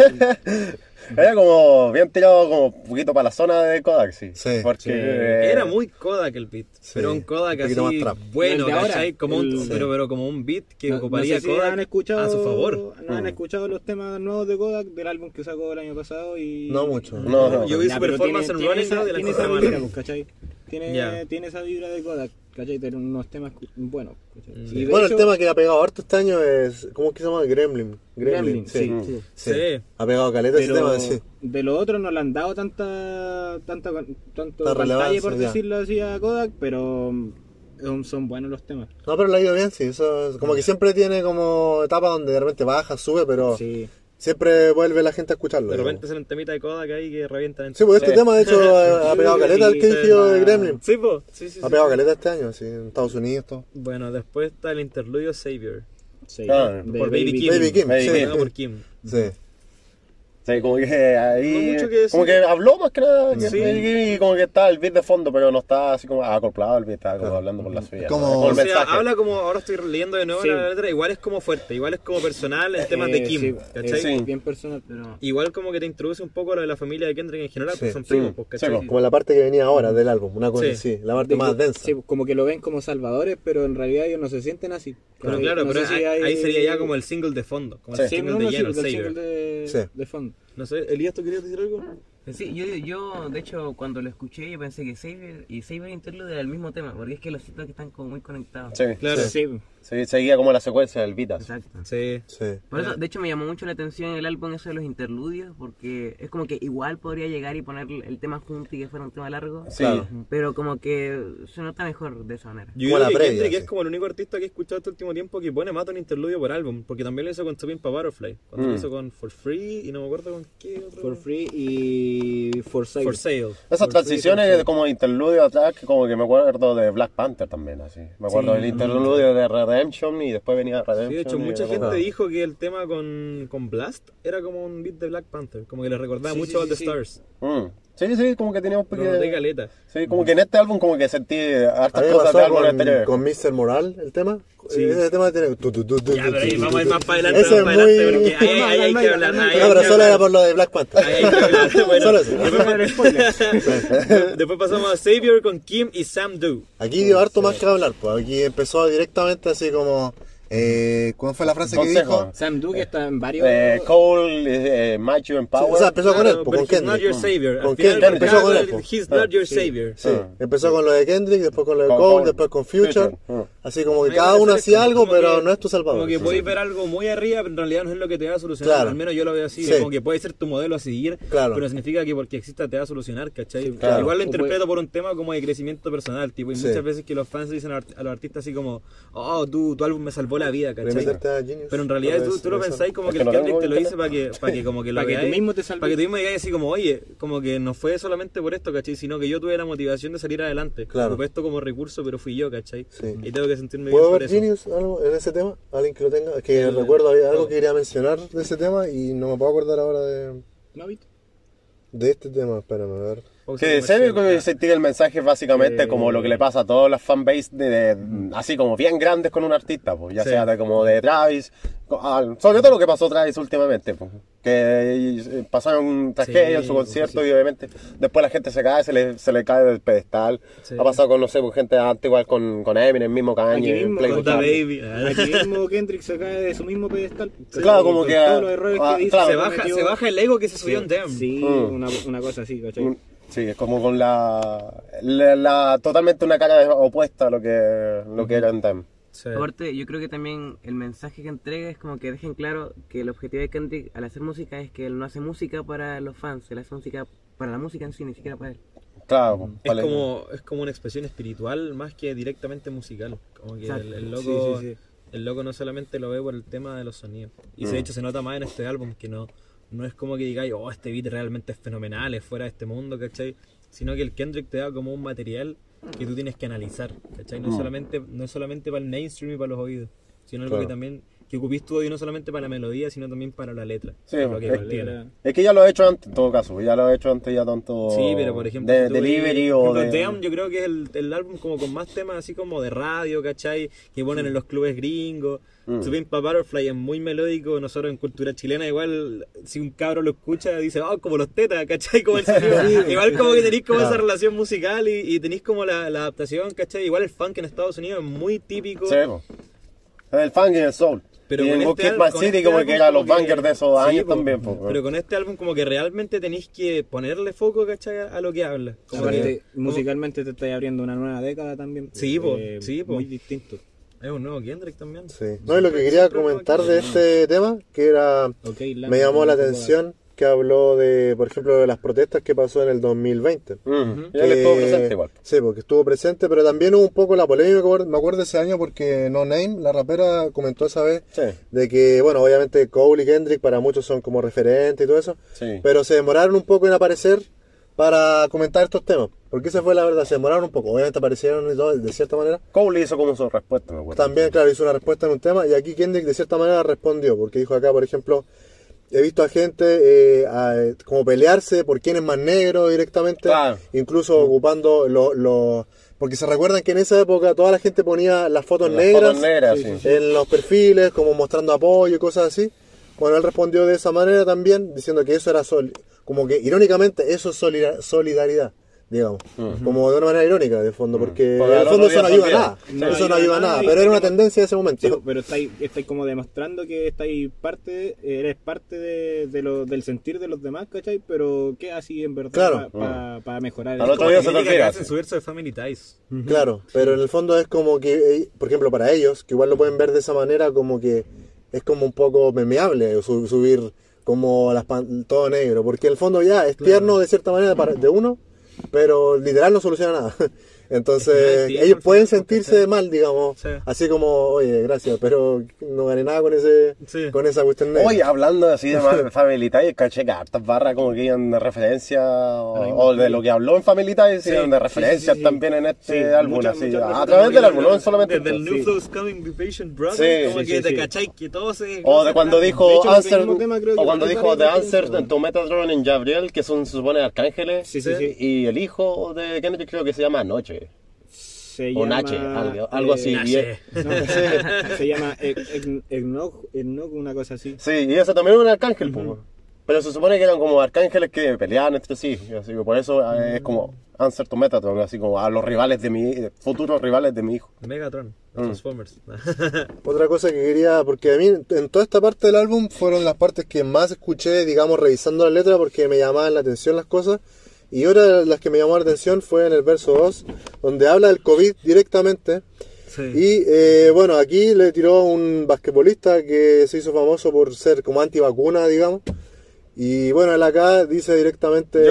Era como bien tirado como un poquito para la zona de Kodak, sí. Porque era muy Kodak el beat, pero un Kodak así bueno, ¿cachai? Como pero como un beat que ocuparía Kodak a su favor. ¿No han escuchado los temas nuevos de Kodak del álbum que sacó el año pasado? No mucho. No. Yo vi su performance en Running de la esa vibra, ¿cachai? Tiene esa vibra de Kodak, ¿cachai? Tiene unos temas buenos, ¿cachai? Bueno, el tema que ha pegado harto este año es... ¿Cómo es que se llama? Gremlin, sí. Ha pegado caleta ese tema, sí. De los otros no le han dado tanto pantalla, por decirlo así, a Kodak, pero son buenos los temas. No, pero le ha ido bien, sí. Eso es como que siempre tiene como etapas donde de repente baja, sube, pero... Sí. Siempre vuelve la gente a escucharlo. De repente salen temitas de Kodak ahí que revientan. Sí, pues este tema de hecho ha pegado caleta el que dije de Gremlin. Sí, pues. Sí. Ha pegado caleta este año, sí, en Estados Unidos todo. Bueno, después está el interludio Savior. Por Baby Kim. Sí. Por Kim. Sí. Sí, como que ahí... como que habló más que nada. Y como que está el beat de fondo, pero no está así como acoplado el beat, está como hablando por la suya. O sea, habla como... Ahora estoy leyendo de nuevo la letra. Igual es como fuerte, igual es como personal en temas de Kim, ¿cachai? Sí, bien personal, pero... Igual como que te introduce un poco lo de la familia de Kendrick en general, pues son primos, ¿cachai? Como la parte que venía ahora del álbum, una cosa así, la parte más densa. Sí, como que lo ven como salvadores, pero en realidad ellos no se sienten así. Pero claro, pero ahí sería ya como el single de fondo, como el single de lleno, el Savior. De fondo. No sé, Elías, ¿tú querías decir algo? Sí, yo de hecho cuando lo escuché yo pensé que Savior y Savior Interlude era el mismo tema, porque es que los siento que están como muy conectados. Sí, claro. Sí, seguía como la secuencia del beat. Exacto. Sí. Por eso, de hecho me llamó mucho la atención el álbum eso de los interludios, porque es como que igual podría llegar y poner el tema junto y que fuera un tema largo. Sí. Pero como que se nota mejor de esa manera. Yo creo que Kendrick es como el único artista que he escuchado este último tiempo que pone más de un interludio por álbum, porque también lo hizo con Chopin para Butterfly, cuando lo hizo con For Free y no me acuerdo con qué otro. For Free y For Sale. Esas transiciones como interludio atrás, que como que me acuerdo de Black Panther también, así. Me acuerdo del interludio de Redemption y después venía Redemption. Sí, de hecho mucha gente dijo que el tema con Blast era como un beat de Black Panther, como que le recordaba mucho a All the Stars. Sí, como que tenía un poquito de caleta. Sí, como que en este álbum como que sentí hartas cosas de álbum anterior. Con Mr. Moral, el tema. Sí. Ese tema tiene... Ya, pero ahí vamos a ir más para adelante, porque ahí hay que hablar. No, pero solo era por lo de Black Panther. Ahí hay que hablar. Bueno, solo eso. Después pasamos a Savior con Kim y Sam Do. Aquí dio harto más que hablar, pues. Aquí empezó directamente así como... ¿Cuál fue la frase que dijo? Sam Duke está en varios... Cole, Might You Empower. Sí, o sea, empezó con él, con Kendrick. He's not your savior. Con Kendrick empezó con él. He's not your savior. Sí, empezó con lo de Kendrick, después con lo de Cole, después con Future. Así como que cada uno hacía algo, pero no es tu salvador. Como que podéis ver algo muy arriba, pero en realidad no es lo que te va a solucionar. Claro. Al menos yo lo veo así. Como que puede ser tu modelo a seguir, pero no significa que porque exista te va a solucionar, ¿cachai? Igual lo interpreto por un tema como de crecimiento personal, tipo, y muchas veces que los fans dicen a los artistas así como, oh, tu álbum me salvó la vida, ¿cachai? Pero en realidad tú lo pensáis como que el Kendrick te lo dice para que como que lo veáis, para que tú mismo te salves, para que tú mismo digáis así como, oye, como que no fue solamente por esto, ¿cachai? Sino que yo tuve la motivación de salir adelante. Ocupé esto como recurso, pero fui yo, ¿cachai? Y tengo que sentirme bien por eso. ¿Puedo ver Genius algo en ese tema? ¿Alguien que lo tenga? Es que recuerdo había algo que quería mencionar de ese tema y no me puedo acordar ahora de este tema. Espérame, a ver. Que se ve sentir el mensaje básicamente como lo que le pasa a todas las fanbase así como bien grandes con un artista, pues, ya sea como de Travis, sobre todo lo que pasó Travis últimamente, pues, que pasaron tragedia en su concierto y obviamente después la gente se cae, se le cae del pedestal. Ha pasado con, no sé, con gente antes igual con Eminem, mismo Kanye, con Baby. Aquí mismo Kendrick se cae de su mismo pedestal. Claro, como que todos los errores que dice, se baja el ego que se subió en Dem. Sí, una cosa así, ¿cachai? Sí, es como con totalmente una cara opuesta a lo que era en Dem. Sí. Aparte, yo creo que también el mensaje que entrega es como que dejen claro que el objetivo de Kendrick al hacer música es que él no hace música para los fans, él hace música para la música en sí, ni siquiera para él. Claro, es como una expresión espiritual más que directamente musical. Como que el loco, el loco no solamente lo ve por el tema de los sonidos. Y de hecho se nota más en este álbum que no es como que digáis, oh, este beat realmente es fenomenal, es fuera de este mundo, ¿cachai? Sino que el Kendrick te da como un material que tú tienes que analizar, ¿cachai? No es solamente para el mainstream y para los oídos, sino algo que también que ocupís tu oído no solamente para la melodía, sino también para la letra. Sí, es que ya lo he hecho antes, en todo caso, ya tanto sí, pero por ejemplo, de delivery o de... Damn, yo creo que es el álbum como con más temas así como de radio, ¿cachai? Que ponen en los clubes gringos. To Pimp a Butterfly es muy melódico, nosotros en cultura chilena igual, si un cabro lo escucha, dice, oh, como los tetas, ¿cachai? Como el sonido. Igual como que tenéis como esa relación musical y tenéis como la adaptación, ¿cachai? Igual el funk en Estados Unidos es muy típico. Sí, el funk y el soul. Pero y con en Bucket City como que eran los bangers de esos años también. Pero con este álbum como que realmente tenéis que ponerle foco, ¿cachai? A lo que habla. Musicalmente te estás abriendo una nueva década también. Sí, muy distinto. Es un nuevo Kendrick también. Sí. No, y lo que quería comentar de este tema, que era me llamó la atención, que habló de, por ejemplo, de las protestas que pasó en el 2020. Y él estuvo presente igual. Sí, porque estuvo presente, pero también hubo un poco la polémica, me acuerdo ese año porque No Name, la rapera, comentó esa vez de que, bueno, obviamente Cole y Kendrick para muchos son como referentes y todo eso, pero se demoraron un poco en aparecer para comentar estos temas. Porque esa fue la verdad, se demoraron un poco. Obviamente aparecieron y todo, de cierta manera. Cole hizo como su respuesta, me acuerdo. También, claro, hizo una respuesta en un tema y aquí Kendrick de cierta manera respondió, porque dijo acá, por ejemplo, he visto a gente como pelearse por quién es más negro directamente, incluso ocupando porque se recuerdan que en esa época toda la gente ponía las fotos negras en los perfiles, como mostrando apoyo y cosas así. Bueno, él respondió de esa manera también, diciendo que eso era como que irónicamente eso es solidaridad, digamos, como de una manera irónica de fondo, porque en el fondo eso no ayuda a nada, a nada, pero era una tendencia de ese momento. Sí, pero estáis como demostrando que eres parte del sentir de los demás, ¿cachai? Pero ¿qué así en verdad para mejorar? Al otro día se te olvida. Hacen subirse de Family Ties. Claro, pero en el fondo es como que, por ejemplo, para ellos, que igual lo pueden ver de esa manera, como que es como un poco memeable subir como todo negro, porque en el fondo ya es tierno de cierta manera de uno, pero literal no soluciona nada. Entonces ellos pueden sentirse mal, digamos, así como, oye, gracias, pero no gané nada con esa cuestión negra. Oye, hablando así de Family Ties, caché que hartas barras como que iban de referencia, o de lo que habló en Family Ties, iban de referencias también en este álbum, así, a través del álbum, no solamente... Desde el New Flow is Coming, Be Patient Brother, como que te cachai que todo se... O de cuando dijo Answer, o cuando dijo The Answer to Metatron en Gabriel, que son, se supone, arcángeles, y el hijo de Kendrick creo que se llama Noche. O Nache, algo así. Se llama Enoch, una cosa así. Sí, y eso también es un arcángel, pero se supone que eran como arcángeles que peleaban entre sí, así que por eso es como Answer to Metatron, así como a los rivales futuros rivales de mi hijo. Megatron, Transformers. Otra cosa que quería, porque a mí en toda esta parte del álbum fueron las partes que más escuché, digamos, revisando la letra, porque me llamaban la atención las cosas. Y otra de las que me llamó la atención fue en el verso 2, donde habla del COVID directamente. Y bueno, aquí le tiró un basquetbolista que se hizo famoso por ser como antivacuna, digamos. Y bueno, él acá dice directamente...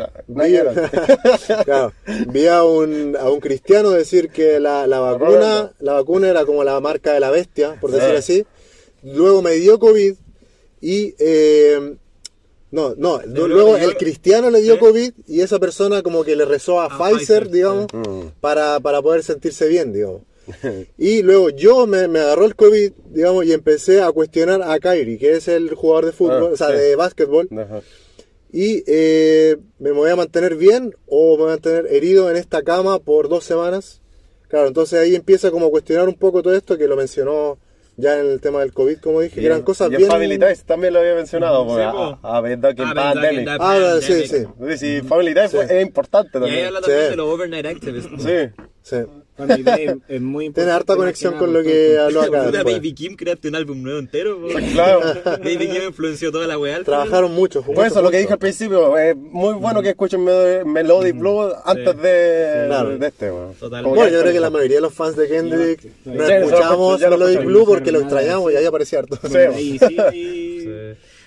vi a un cristiano decir que la vacuna era como la marca de la bestia, por decir así. Luego me dio COVID y... luego el cristiano le dio COVID y esa persona como que le rezó a Pfizer, digamos, para poder sentirse bien, digamos. Y luego yo me agarró el COVID, digamos, y empecé a cuestionar a Kyrie, que es el jugador de fútbol, de básquetbol. Y ¿me voy a mantener bien o me voy a mantener herido en esta cama por 2 semanas? Claro, entonces ahí empieza como a cuestionar un poco todo esto, que lo mencionó ya en el tema del COVID, como dije, que eran cosas bien... Y Family Ties también lo había mencionado, Pandemic. Sí, Family Ties es importante también. Y ahí habla también de los Overnight Activists. Sí. Es muy importante. Tiene harta conexión con lo que habló acá. Baby Kim creaste un álbum nuevo entero. Claro. Baby Kim influenció toda la weá. Trabajaron mucho. Por eso, lo que dije al principio, es muy bueno que escuchen Melody Blue antes de este. Bueno, yo creo que la mayoría de los fans de Kendrick no escuchamos Melody Blue porque lo extrañamos y ahí aparecía harto.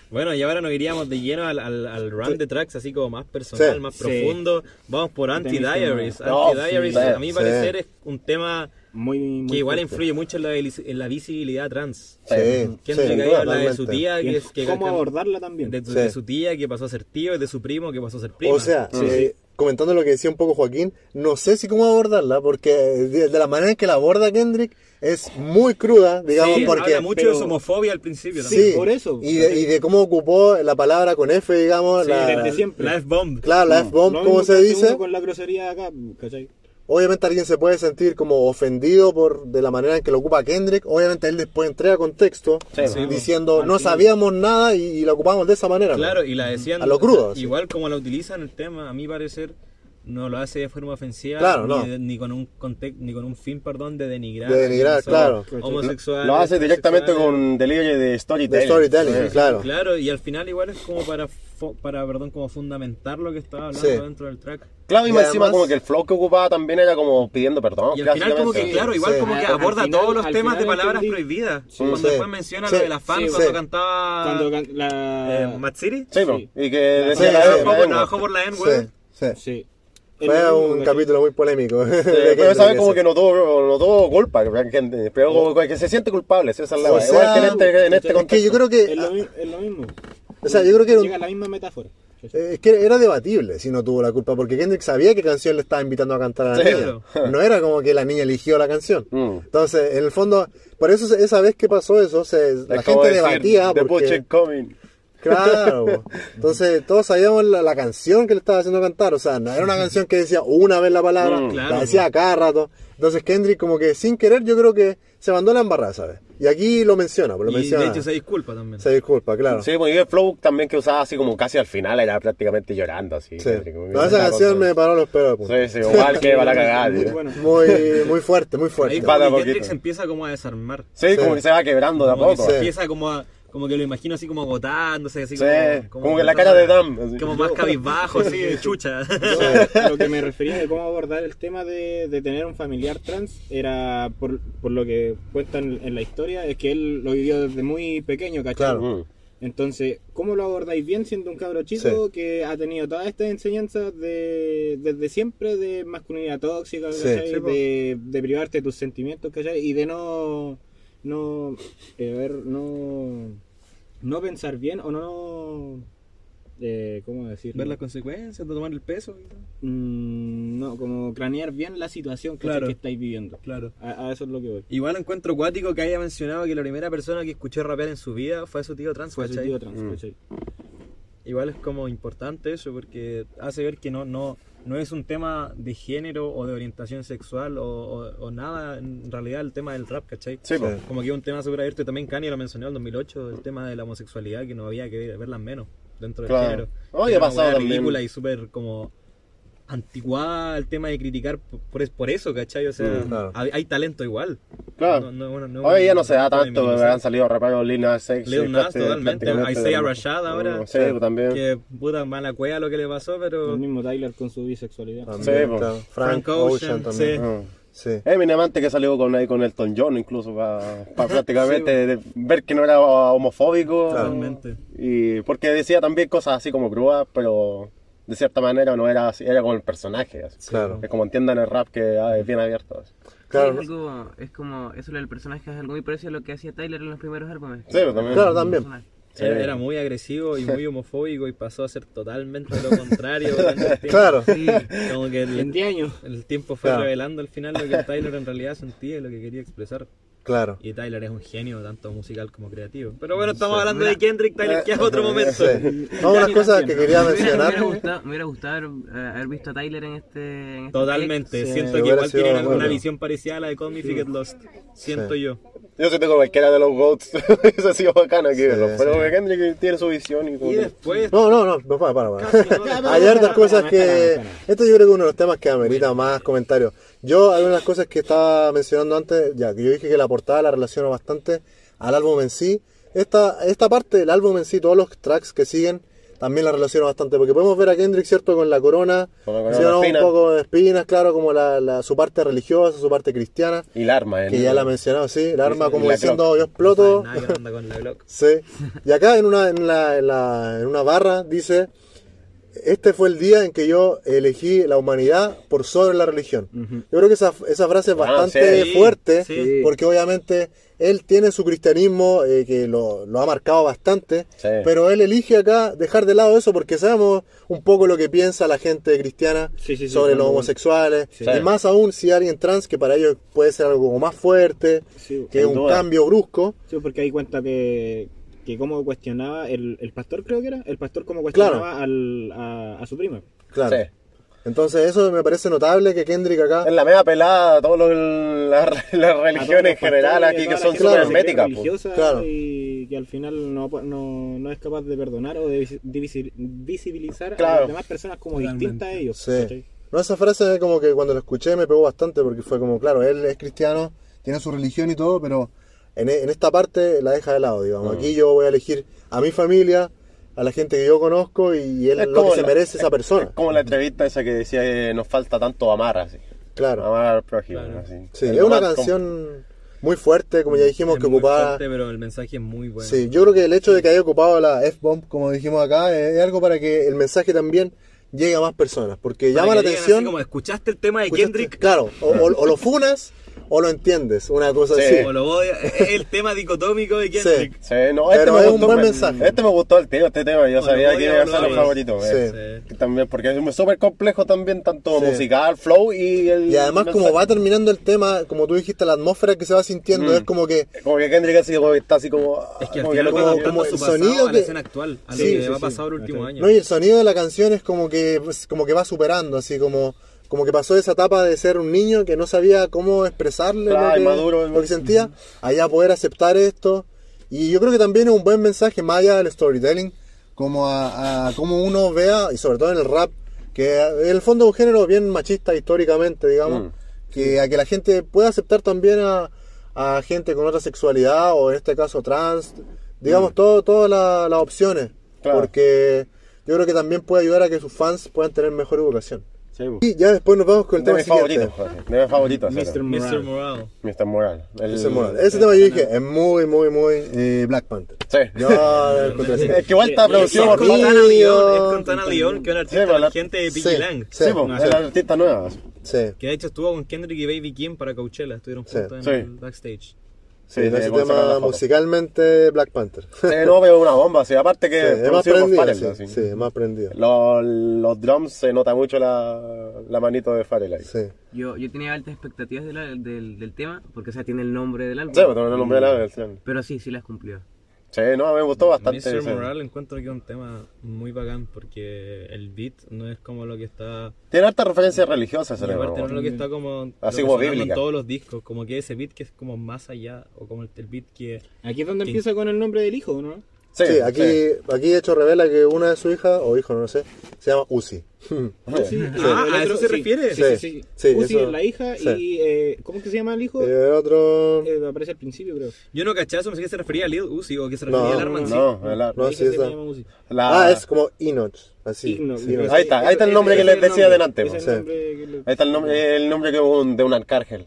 Bueno, y ahora nos iríamos de lleno al run de tracks, así como más personal, más profundo. Vamos por Anti-Diaries. Anti-Diaries, a mi parecer, es un tema muy que igual fuerte. Influye mucho en la visibilidad trans. Kendrick ahí habla de su tía, cómo abordarla también. De su tía que pasó a ser tío y de su primo que pasó a ser prima. O sea, comentando lo que decía un poco Joaquín, no sé si cómo abordarla, porque de la manera en que la aborda Kendrick es muy cruda, digamos, porque habla mucho de su homofobia al principio también. Sí, por eso. Y de cómo ocupó la palabra con F, digamos, desde siempre. La F-bomb. Claro, la F-bomb, ¿cómo se dice? Con la grosería acá, ¿cachai? Obviamente alguien se puede sentir como ofendido de la manera en que lo ocupa Kendrick. Obviamente él después entrega contexto diciendo no sabíamos nada y la ocupamos de esa manera. Claro, y la decían a lo crudo. Igual como la utilizan el tema, a mi parecer no lo hace de forma ofensiva, claro, ni con un fin, de denigrar. De denigrar, claro. Homosexual. Lo hace directamente con delirio de storytelling. De storytelling, claro. Claro, y al final igual es como para como fundamentar lo que estaba hablando dentro del track. Claro, y más encima como que el flow que ocupaba también era como pidiendo perdón. Y al final como que, claro, igual como que aborda todos los temas de palabras prohibidas. Cuando después menciona lo de la fan, cuando cantaba Mad City. Sí, y que decía trabajó por la N-Word. Sí. Fue un capítulo muy polémico. Pero esa vez como que no tuvo culpa, pero como que se siente culpable, esa es la verdad. Igual que en este contexto. Que yo creo que es lo mismo. O sea, yo creo que llega la misma metáfora. Es que era debatible si no tuvo la culpa, porque Kendrick sabía qué canción le estaba invitando a cantar a la niña. No era como que la niña eligió la canción. Entonces, en el fondo, por eso esa vez que pasó eso, la gente debatía. Porque... Claro, entonces todos sabíamos la canción que le estaba haciendo cantar, o sea, no era una canción que decía una vez la palabra, la decía a cada rato. Entonces Kendrick como que sin querer yo creo que se mandó la embarrada, ¿sabes? Y aquí lo menciona, de hecho se disculpa también. Se disculpa, claro. Sí, pues y el flow también que usaba así como casi al final, era prácticamente llorando así. Sí. No, esa canción me paró los pelos. Sí, igual que va la cagada. Muy fuerte, muy fuerte. Ahí como que Kendrick se empieza como a desarmar. Sí, como que se va quebrando de a poco. Empieza como que lo imagino así como agotándose, así como que la cara de Dam. Como más cabizbajo, así de chucha. Lo que me refería de cómo abordar el tema de tener un familiar trans era, por lo que cuentan en la historia, es que él lo vivió desde muy pequeño, ¿cachai? Claro. Entonces, ¿cómo lo abordáis bien siendo un cabro chico que ha tenido todas estas enseñanzas desde siempre de masculinidad tóxica, ¿cachai? De privarte de tus sentimientos, ¿cachai? Y de no pensar bien o no ¿cómo decirlo? Ver las consecuencias de tomar el peso. No, como cranear bien la situación que estáis viviendo. Claro. A eso es lo que voy. Igual encuentro cuático que haya mencionado que la primera persona que escuchó rapear en su vida fue su tío trans. ¿Cachai? Igual es como importante eso porque hace ver que no es un tema de género o de orientación sexual o nada, en realidad el tema del rap, ¿cachai? Sí, como que es un tema súper abierto y también Kanye lo mencionó en el 2008, el tema de la homosexualidad, que no había que verla menos dentro del género. Oye, ha pasado también. Ridícula y súper como anticuada el tema de criticar por eso, ¿cachai? O sea, hay talento igual. Claro. Hoy ya no se da tanto, han salido raperos Lil Nas X. Lil Nas, totalmente. Isaiah Rashad ahora. Sí, también. Que puta mala cueva lo que le pasó, pero... El mismo Tyler con su bisexualidad. También, sí, Frank Ocean también. Sí. Eminem antes que salió con Elton John, incluso para prácticamente ver que no era homofóbico. Totalmente. Y porque decía también cosas así como crudas, pero de cierta manera no era así, era como el personaje. Así. Claro. Es como entiendan el rap que es bien abierto. Así. Claro. Sí, es como eso del personaje es algo muy parecido a lo que hacía Tyler en los primeros álbumes. Sí, también. Claro, también. Era muy agresivo y muy homofóbico y pasó a ser totalmente lo contrario. Claro. Sí. Como que en 10 años. El tiempo fue revelando al final lo que Tyler en realidad sentía y lo que quería expresar. Claro. Y Tyler es un genio, tanto musical como creativo. Pero bueno, estamos hablando de Kendrick, Tyler, que es otro momento. No, unas cosas que quería mencionar. Me hubiera gustado haber visto a Tyler en este Totalmente. Siento que igual tiene una visión parecida a la de Call Me If You Get Lost. Siento yo. Yo sí tengo cualquiera de los GOATs. Eso ha sido bacano aquí verlo. Pero Kendrick tiene su visión y después... No, para. Hay hartas cosas que... Esto yo creo que es uno de los temas que amerita más comentarios. Yo, algunas cosas que estaba mencionando antes, ya que yo dije que la portada la relaciono bastante al álbum en sí. Esta parte del álbum en sí, todos los tracks que siguen, también la relaciono bastante, porque podemos ver a Kendrick, ¿cierto? Con la corona, un poco de espinas, claro, como su parte religiosa, su parte cristiana. Y el arma, que ya la he mencionado, sí, el arma como diciendo, yo exploto. Sí. Y acá en una barra dice, este fue el día en que yo elegí la humanidad por sobre la religión. Yo creo que esa frase es bastante fuerte, porque obviamente él tiene su cristianismo que lo ha marcado bastante, pero él elige acá dejar de lado eso porque sabemos un poco lo que piensa la gente cristiana sobre los homosexuales, y más aún si alguien trans, que para ellos puede ser algo más fuerte, que un cambio brusco. Sí, porque ahí cuenta que cómo cuestionaba el pastor, creo que era, el pastor cómo cuestionaba a su prima. Claro. Sí. Entonces eso me parece notable que Kendrick acá... Es la media pelada a todas las religiones en general aquí que son súper herméticas. Claro. Y que al final no es capaz de perdonar o de visibilizar a las demás personas como distintas a ellos. Sí. No, esa frase como que cuando la escuché me pegó bastante porque fue como, claro, él es cristiano, tiene su religión y todo, pero en esta parte la deja de lado, digamos. Aquí yo voy a elegir a mi familia, a la gente que yo conozco y él es lo que se merece esa persona. Es como la entrevista esa que decía que nos falta tanto amar así. Claro. Amar al prójimo. Claro. Así. Sí, es una canción muy fuerte, como ya dijimos, que ocupaba... fuerte, pero el mensaje es muy bueno. Sí, yo creo que el hecho de que haya ocupado la F-Bomb, como dijimos acá, es algo para que el mensaje también llegue a más personas, porque llama la atención... Así como, ¿escuchaste el tema de Kendrick? Claro, o lo funas... o lo entiendes, una cosa así. O lo odias, es el tema dicotómico de Kendrick. Sí, no, pero es un buen mensaje. Este me gustó este tema, yo sabía que iba a ser el favorito. Sí. También, porque es súper complejo también, tanto musical, flow y el... Y además como va terminando el tema, como tú dijiste, la atmósfera que se va sintiendo es como que... Como que Kendrick así, como que está así como... Es que al final como el sonido a la escena actual, a lo que va a pasar el último año. No, y el sonido de la canción es como que va superando, así como que pasó esa etapa de ser un niño que no sabía cómo expresarle lo que sentía, allá poder aceptar esto. Y yo creo que también es un buen mensaje, más allá del storytelling, como a cómo uno vea, y sobre todo en el rap, que en el fondo es un género bien machista históricamente, digamos, que a que la gente pueda aceptar también a gente con otra sexualidad, o en este caso trans, digamos, todas las opciones, porque yo creo que también puede ayudar a que sus fans puedan tener mejor educación. Y ya después nos vamos con el tema siguiente. De mis favoritos. Mr. Moral. Mr. Moral. Ese tema yo dije es muy Black Panther. Sí. Es que igual está producido por Tana León, que es una artista emergente de Piggy Lang. Sí, es la artista nueva. Sí. Que de hecho estuvo con Kendrick y Baby Kim para Coachella. Estuvieron juntos en el backstage. Sí, ese tema musicalmente Black Panther. Sí, no, pero una bomba, sí, aparte que es más prendido, sí, es más prendido. Los drums se nota mucho la manito de Pharrell ahí. Sí. Yo tenía altas expectativas del tema, porque o sea, tiene el nombre del álbum. Sí, tiene el nombre del álbum. Pero sí las cumplió. Sí, no, me gustó bastante. Mr. Moral encuentro que es un tema muy bacán porque el beat no es como lo que está... Tiene harta referencia religiosa ese tema. Aparte no es lo que está como... Así como bíblica. En todos los discos, como que ese beat que es como más allá, o como el beat que... Aquí es donde empieza con el nombre del hijo, ¿no? Sí, aquí de hecho revela que una de sus hijas, o hijo, no sé, se llama Uzi. ¿A eso se refiere? Sí. Uzi es la hija y... ¿cómo es que se llama el hijo? El otro... aparece al principio, creo. Yo no caché eso, pensé que se refería a Lil Uzi o que se refería al arma en sí. No, sí, es como Enoch. Así. Ahí está el nombre que les decía delante. Ahí está el nombre de un arcángel.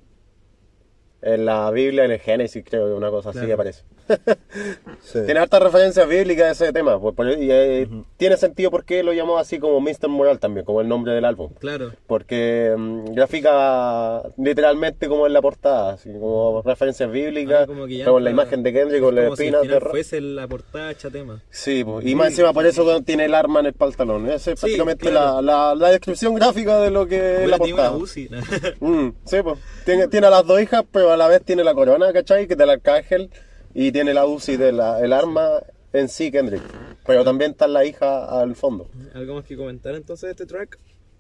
En la Biblia, en el Génesis, creo que una cosa así aparece. Tiene hartas referencias bíblicas ese tema. Tiene sentido por qué lo llamó así como Mr. Moral también, como el nombre del álbum. Claro. Porque grafica literalmente como en la portada, así como referencias bíblicas, con la imagen de Kendrick, con las espinas de rock. Fuese la portada hecha tema. Sí, y más encima por eso tiene el arma en el pantalón. Esa es prácticamente la descripción gráfica de lo que es la portada. Uzi. Sí, pues. Tiene a las dos hijas, pero a la vez tiene la corona, ¿cachai? Que es del arcángel. Y tiene la Uzi el arma en sí, Kendrick. Pero también está la hija al fondo. ¿Algo más que comentar entonces de este track?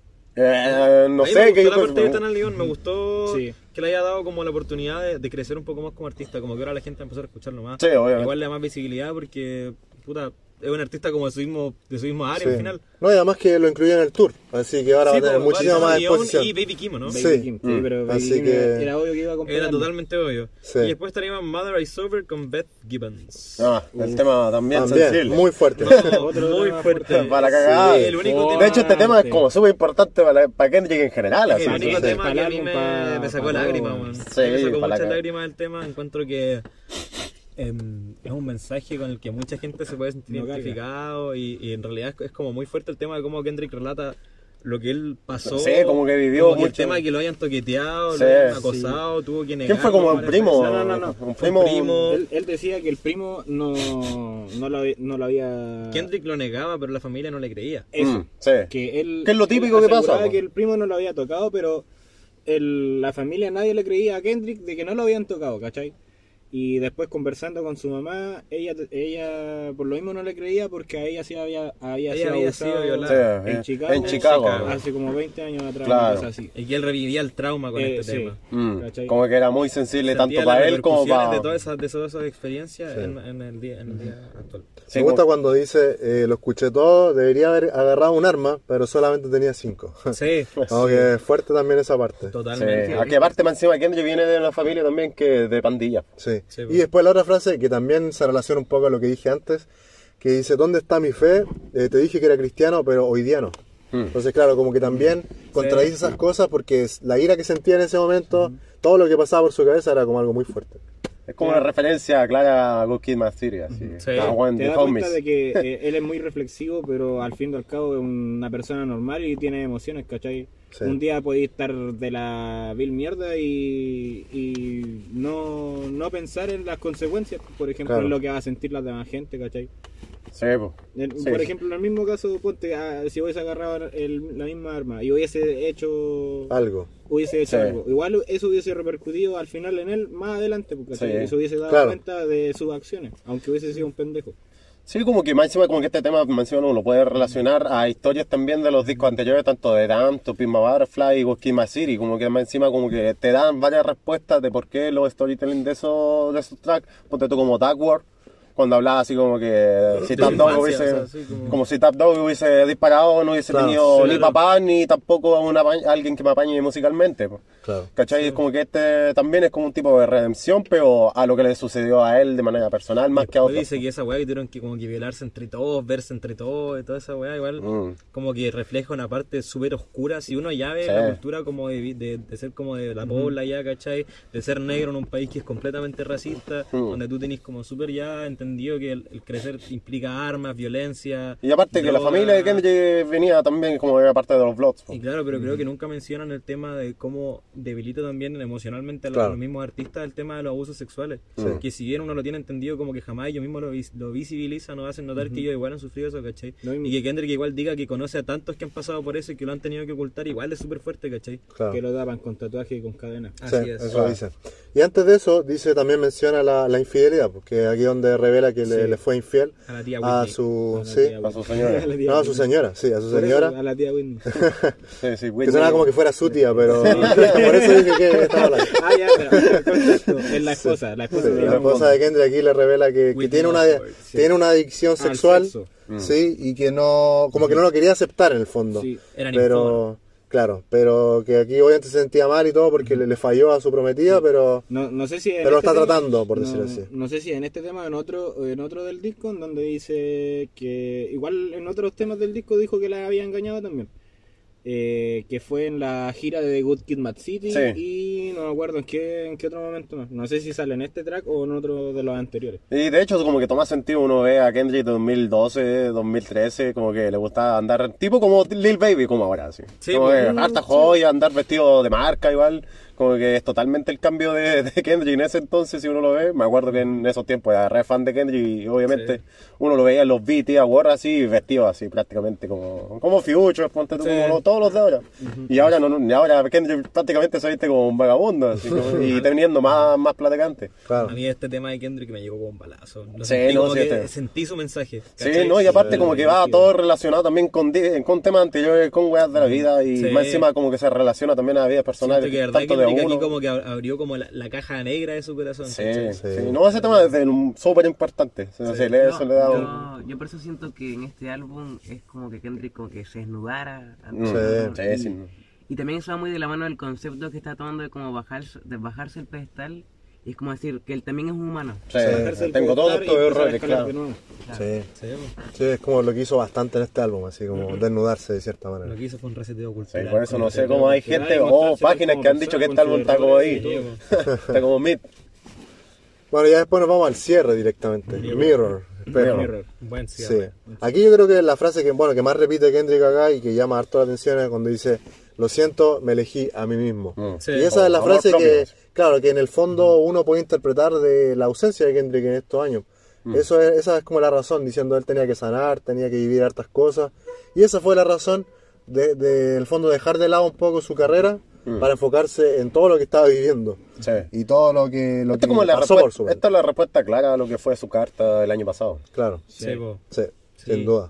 No sé. Me gustó la parte de Tana León, me gustó que le haya dado como la oportunidad de crecer un poco más como artista. Como que ahora la gente va a empezar a escucharlo más. Sí, obviamente. Igual le da más visibilidad porque, puta, es un artista como de su mismo área al final. No, y además que lo incluye en el tour, así que ahora va a tener muchísima más exposición. Y Baby Kim, ¿no? Sí, pero Baby así Kim que era obvio que iba a acompañar. Era totalmente obvio. Sí. Y después estaríamos Mother I Sober con Beth Gibbons. El tema también sensible. Muy fuerte. Muy fuerte. Para cagar. Sí, el único tema, de hecho, este tema es como súper importante para Kendrick en general. El único tema que a mí me sacó lágrimas, man. Sí, me sacó muchas lágrimas del tema. Encuentro que es un mensaje con el que mucha gente se puede sentir identificado y en realidad es como muy fuerte el tema de cómo Kendrick relata lo que él pasó. Sí, como que vivió como mucho. el tema de que lo hayan toqueteado, Sí, lo hayan acosado, tuvo que negar. ¿Quién fue como un primo? No. Un primo. Él decía que el primo no lo había... Kendrick lo negaba, pero la familia no le creía. Eso. Sí. Que él, ¿Qué es lo típico que pasa? Que el primo no lo había tocado, pero la familia, nadie le creía a Kendrick de que no lo habían tocado, ¿cachai? Y después conversando con su mamá, ella por lo mismo no le creía porque a ella sí había sido violada en Chicago hace como 20 años atrás. Claro. Así. Y que él revivía el trauma con este tema. Como que era muy sensible Sentía tanto para él como para... de todas esas experiencias en el día actual. Me gusta cuando dice, lo escuché todo, debería haber agarrado un arma, pero solamente tenía 5. Sí. Como que es fuerte también esa parte. Totalmente. Sí. Aquí aparte más encima Kendrick viene de una familia también que de pandilla. Sí. Sí, Y después la otra frase que también se relaciona un poco a lo que dije antes, que dice, ¿dónde está mi fe? Te dije que era cristiano, pero hoy día no. Entonces, claro, como que también contradice esas cosas porque la ira que sentía en ese momento, todo lo que pasaba por su cabeza era como algo muy fuerte. Es como una referencia clara a Good Kid, Mad City, así. Sí. Te das cuenta de que él es muy reflexivo, pero al fin y al cabo es una persona normal y tiene emociones, ¿cachai? Sí. Un día podéis estar de la vil mierda y no pensar en las consecuencias, por ejemplo, en lo que va a sentir la demás gente, ¿cachai? Sí, por ejemplo, en el mismo caso, ponte, si hubiese agarrado la misma arma y hubiese hecho algo, igual eso hubiese repercutido al final en él más adelante, porque se hubiese dado cuenta de sus acciones, aunque hubiese sido un pendejo. Sí, como que más encima, como que este tema más encima uno lo puede relacionar a historias también de los discos anteriores, tanto de Damn, To Pimp My Butterfly y Good Kid, Mad City, como que más encima como que te dan varias respuestas de por qué los storytelling de esos tracks, ponte tú como Duckworth, cuando hablaba así como que si Top Dog hubiese disparado, no hubiese tenido ni papá ni tampoco alguien que me apañe musicalmente. Claro. ¿Cachai? Es como que este también es como un tipo de redención, pero a lo que le sucedió a él de manera personal más que a otros. Dice que esa weá que tuvieron que como que violarse entre todos, verse entre todos y toda esa weá igual como que refleja una parte súper oscura. Si uno ya ve la cultura como de ser como de la pobla ya, ¿cachai? De ser negro en un país que es completamente racista, donde tú tenés como súper ya entendido que el crecer implica armas, violencia. Y aparte droga. Que la familia de Kendrick venía también como era parte de los Bloods. Y claro, pero creo que nunca mencionan el tema de cómo debilita también emocionalmente a los mismos artistas el tema de los abusos sexuales. Que si bien uno lo tiene entendido como que jamás ellos mismos lo visibilizan o hacen notar que ellos igual han sufrido eso, ¿cachai? Y que Kendrick igual diga que conoce a tantos que han pasado por eso y que lo han tenido que ocultar, igual es súper fuerte, ¿cachai? Claro. Que lo daban con tatuaje y con cadena. Así es. Eso dice. Y antes de eso, también menciona la infidelidad, porque aquí donde revela que le fue infiel a la tía Whitney. A su señora. No, a su señora, a su señora. A la tía Whitney. Que sonaba como que fuera su tía, pero por eso dije que estaba hablando. Ya, pero es la esposa. La esposa de Kendrick aquí le revela que tiene una adicción sexual, y que no, como que no lo quería aceptar en el fondo. Sí. Pero claro, pero que aquí obviamente se sentía mal y todo porque le falló a su prometida, pero no sé si pero lo está tratando, por decirlo así. No sé si en este tema o en otro del disco, en donde dice que igual en otros temas del disco dijo que la había engañado también. Que fue en la gira de The Good Kid, Mad City y no me acuerdo en qué otro momento más. No sé si sale en este track o en otro de los anteriores. Y de hecho como que toma sentido, uno ve a Kendrick de 2012, 2013, como que le gusta andar tipo como Lil Baby como ahora, así. Como harta joya, andar vestido de marca igual. Como que es totalmente el cambio de Kendrick en ese entonces, si uno lo ve. Me acuerdo que en esos tiempos era re fan de Kendrick y obviamente uno lo veía en los BET Awards así, vestido así prácticamente como Future, ponte tú, como todos los de ahora. Y ahora ahora Kendrick prácticamente se viste como un vagabundo, así, y teniendo más plata que antes. Claro. A mí este tema de Kendrick me llegó como un balazo. Sentí su mensaje. ¿Cachai? Sí, no, y aparte como que va todo relacionado también con temas anteriores, con weas de la vida, y más encima como que se relaciona también a la vida personal. Que verdad tanto de uno. Aquí como que abrió como la caja negra de su corazón. Sí. No, ese tema es súper importante. Yo por eso siento que en este álbum es como que Kendrick como que se desnudara. Y también eso va muy de la mano del concepto que está tomando de como bajarse el pedestal. Y es como decir que él también es un humano. Tengo todos estos errores, claro. Sí, es como lo que hizo bastante en este álbum, así como desnudarse de cierta manera. Lo que hizo fue un reseteo cultural. Por eso no sé cómo hay gente páginas que han dicho que este álbum está como ahí. Está como mid. Bueno, ya después nos vamos al cierre directamente. Mirror. Buen cierre. Sí. Aquí yo creo que la frase que más repite Kendrick acá y que llama harto la atención es cuando dice: lo siento, me elegí a mí mismo. Sí. Y esa es la frase que, claro, que en el fondo uno puede interpretar de la ausencia de Kendrick en estos años. Esa es como la razón, diciendo él tenía que sanar, tenía que vivir hartas cosas. Y esa fue la razón de en el fondo dejar de lado un poco su carrera para enfocarse en todo lo que estaba viviendo. Sí. Y todo lo que pasó por su mente. Esta es la respuesta clara a lo que fue su carta el año pasado. Claro. Sí, sin duda.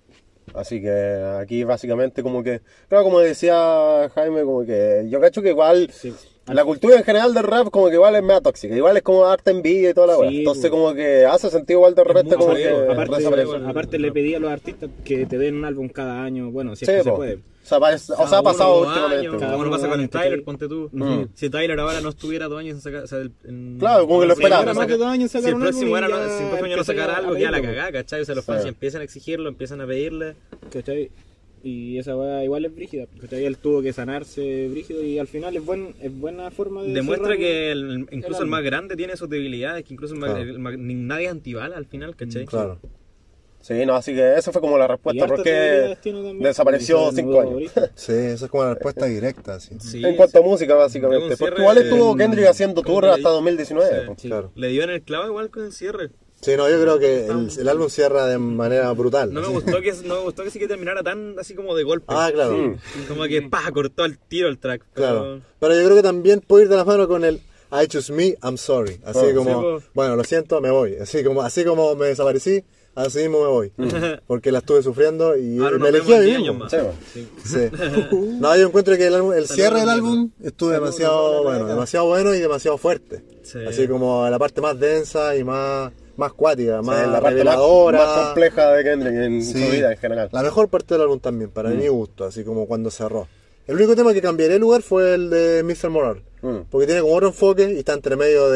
Así que aquí básicamente como que, claro, como decía Jaime, como que yo cacho que igual la cultura en general del rap como que igual es media tóxica, igual es como arte envidia y toda la weá. Entonces como que hace sentido igual de repente como que aparte le pedí a los artistas que te den un álbum cada año, bueno, si es que se puede. O sea, ha pasado últimamente. Cada uno pasa con Tyler, ponte tú. Si Tyler ahora no estuviera 2 años en sacar... Claro, como que lo esperaba. Más de 2 años en sacar un álbum. Si el próximo año no sacara algo, ya la cagá, ¿cachai? O sea, los fans empiezan a exigirlo, empiezan a pedirle. ¿Cachai? Y esa weá igual es brígida, ¿cachai? Él tuvo que sanarse brígido y al final es buena forma de... Demuestra que incluso el más grande tiene sus debilidades, que incluso nadie es antibala al final, ¿cachai? Claro. Sí, no, así que esa fue como la respuesta, porque desapareció 5 años. Sí, esa es como la respuesta directa. Sí. En cuanto a música, básicamente. Porque igual estuvo Kendrick haciendo tour hasta 2019. Sí. Claro. Le dio en el clavo igual con el cierre. Sí, no, yo creo que el álbum cierra de manera brutal. No me gustó que sí que terminara tan así como de golpe. Ah, claro. Como que cortó al tiro el track. Claro. Pero yo creo que también puede ir de la mano con el I choose me, I'm sorry. Así como, bueno, lo siento, me voy. Así como me desaparecí, así mismo me voy. Porque la estuve sufriendo y me elegí a mí mismo. Sí. No, yo encuentro que el cierre del álbum estuvo demasiado bueno y demasiado fuerte. Sí. Así como la parte más densa y más cuática, más la reveladora, más compleja de Kendrick en su vida en general. La mejor parte del álbum también, para mi gusto, así como cuando cerró. El único tema que cambiaría de lugar fue el de Mr. Moral, porque tiene como otro enfoque y está entre medio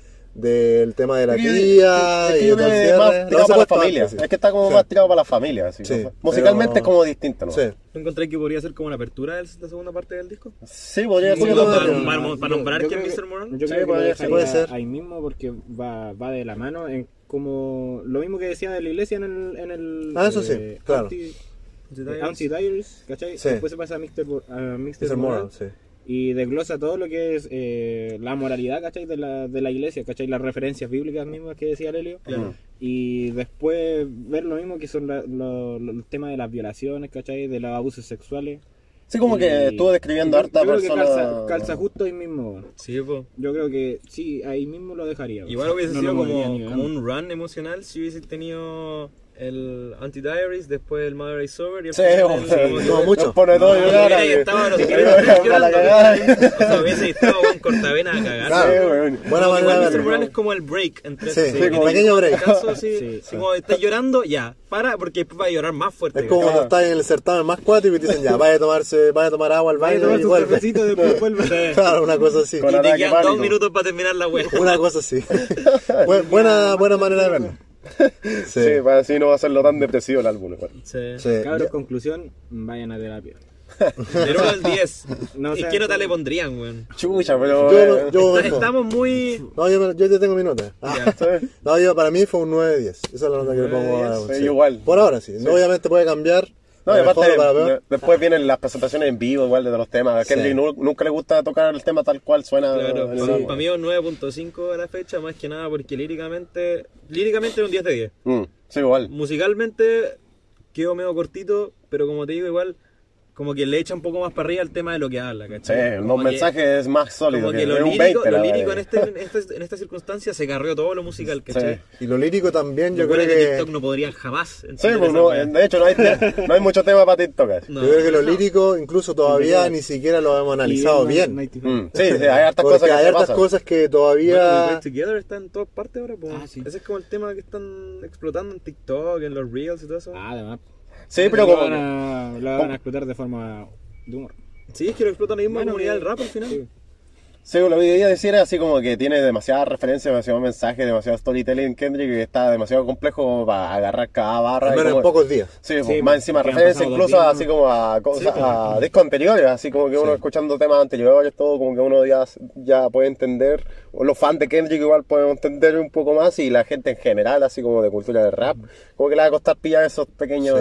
del tema de la tía y todo el cierre. Más tirado para la familia. Es que está como más tirado para la familia. Así, musicalmente es como distinto, ¿no? Sí. ¿Tú encontré que podría ser como una apertura de la segunda parte del disco? Sí, podría ser. Para nombrar quién es Mr. Moral. Yo creo que puede ser ahí mismo porque va de la mano en como lo mismo que decía de la iglesia en el eso sí, claro. Anti-Diaries, ¿cachai? Sí. Después se pasa a Mr. Moral. Sí. Y desglosa todo lo que es la moralidad, ¿cachai? De la iglesia, ¿cachai? Las referencias bíblicas mismas que decía Lelio. Y después ver lo mismo que son los temas de las violaciones, ¿cachai? De los abusos sexuales. Sí, como que estuvo describiendo harta persona. Yo creo que calza justo ahí mismo. Sí, po. Yo creo que sí, ahí mismo lo dejaría. Igual hubiese sido como un run emocional si hubiese tenido el Anti-Diaries, después el Mother is Sober y el no mucho. Pone todo llorar. Hubiese estado con cortavena a cagar. Buena manera de verlo. Moral es como el break entre un pequeño break. Como estás llorando, ya, para, porque después va a llorar más fuerte. Es como cuando estás en el certamen más cuático y te dicen ya, vaya a tomar agua al baño y vuelve. Después vuelve. Claro, una cosa así. Y te quedan 2 minutos para terminar la web. Una cosa así. Buena manera de verlo. Sí, para así no va a serlo tan depresivo el álbum. Cabros, conclusión, vayan a terapia. De 1 al 10. ¿Y qué nota le pondrían, weón? Chucha, pero... Estamos muy... No, yo te tengo mi nota. No, para mí fue un 9 de 10. Esa es la nota que le pongo a igual. Por ahora sí. No, obviamente puede cambiar. No, y aparte, después vienen las presentaciones en vivo igual de los temas. A Kendrick nunca le gusta tocar el tema tal cual suena. Claro, para mí es un 9.5 a la fecha, más que nada porque líricamente es un 10 de 10. Sí, igual. Musicalmente quedó medio cortito, pero como te digo, igual como que le echa un poco más para arriba el tema de lo que habla, ¿cachai? Sí, los mensajes más sólidos. Como que lo lírico en esta circunstancia se carrió todo lo musical, ¿cachai? Sí. Y lo lírico también, yo creo que TikTok no podrían jamás. Sí, pues no, de hecho no hay mucho tema para TikTok. Yo creo que lo lírico incluso todavía ni siquiera lo hemos analizado bien. Sí, hay hartas cosas que hay hartas cosas que todavía... Bueno, Together está en todas partes ahora, pues. Sí. Ese es como el tema que están explotando en TikTok, en los Reels y todo eso. Además. Sí, pero como... Lo van a explotar de forma de humor. Sí, es que lo explotan la misma comunidad del rap al final. Sí. Sí, lo que quería decir es así como que tiene demasiadas referencias, demasiado mensaje, demasiado storytelling Kendrick, que está demasiado complejo para agarrar cada barra. Al menos en pocos días. Sí, pues, más encima referencias incluso así como a cosas, a discos anteriores, así como que uno escuchando temas anteriores, todo como que uno ya puede entender, o los fans de Kendrick igual pueden entender un poco más, y la gente en general, así como de cultura del rap, como que le va a costar pillar esos pequeños...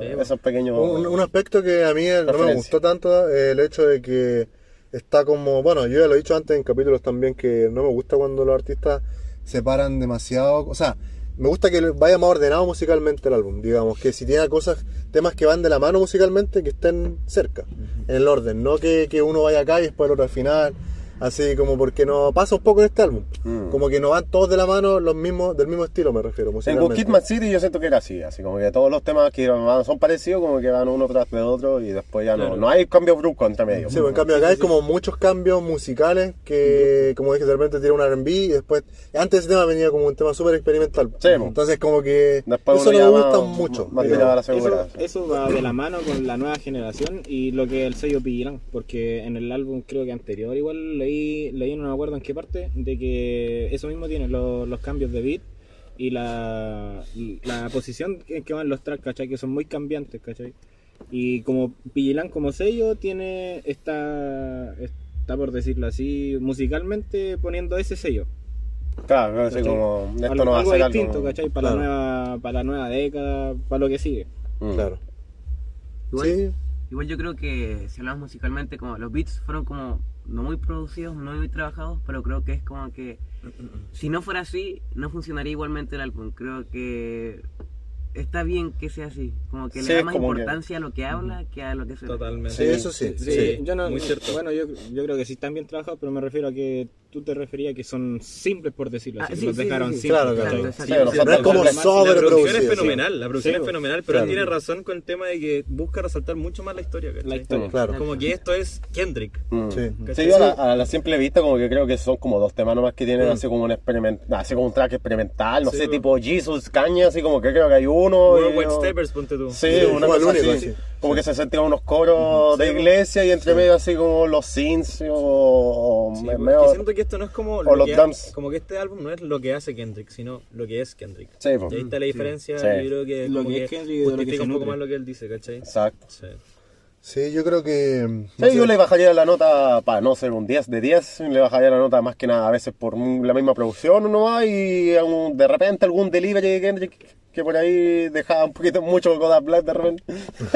Un aspecto que a mí no me gustó tanto, el hecho de que está como, bueno, yo ya lo he dicho antes en capítulos también, que no me gusta cuando los artistas se paran demasiado, o sea, me gusta que vaya más ordenado musicalmente el álbum, digamos, que si tiene temas que van de la mano musicalmente, que estén cerca, en el orden, no que uno vaya acá y después el otro al final, así como porque no pasa un poco en este álbum, como que no van todos de la mano del mismo estilo, me refiero, musicalmente. En Good Kid, Mad City yo siento que era así como que todos los temas que son parecidos, como que van uno tras de otro y después ya no hay cambios bruscos entre medio. Sí, pues en cambio acá hay como muchos cambios musicales que, como dije, de repente tira un R&B y después, antes ese tema venía como un tema súper experimental. Sí, entonces como que después eso no me gusta mucho. Eso va de la mano con la nueva generación y lo que el sello pedirán, porque en el álbum creo que anterior igual leí no me acuerdo en qué parte, de que eso mismo tiene los cambios de beat y la posición en que van los tracks, ¿cachai? Que son muy cambiantes, ¿cachai? Y como Pillilán como sello está por decirlo así, musicalmente poniendo ese sello. Claro, así como esto no va a ser algo distinto, ¿cachai? Para la nueva década, para lo que sigue. Claro. Igual yo creo que si hablamos musicalmente, como los beats fueron como no muy producidos, no muy trabajados, pero creo que es como que si no fuera así, no funcionaría igualmente el álbum. Creo que está bien que sea así, como que le da más importancia a lo que habla que a lo que se... Totalmente. Sí, eso sí. Yo no, muy cierto. Bueno, yo creo que sí están bien trabajados, pero me refiero a que tú te referías que son simples, por decirlo así. Los dejaron simples. Claro. No es como sobreproducido. La producción es fenomenal, es fenomenal, pero él tiene razón con el tema de que busca resaltar mucho más la historia. La historia. Claro. Como que esto es Kendrick. Sí, yo a la simple vista como que creo que son como dos temas nomás que tienen así como un track experimental, no sé, tipo Jesus, Caña, así como que creo que hay uno. White Steppers, ponte tú. Sí, una cosa así. Como que se sentían unos coros de iglesia y entre medio así como los synths o siento que esto no es como como que este álbum no es lo que hace Kendrick, sino lo que es Kendrick. Sí, y ahí está la diferencia. Yo creo que lo que es Kendrick justifica un poco más lo que él dice, ¿cachai? Exacto. Sí, yo creo que... yo le bajaría la nota, para no ser un 10 de 10, le bajaría la nota más que nada a veces por la misma producción no va, y de repente algún delivery de Kendrick que por ahí dejaba un poquito mucho Kodak Black de repente.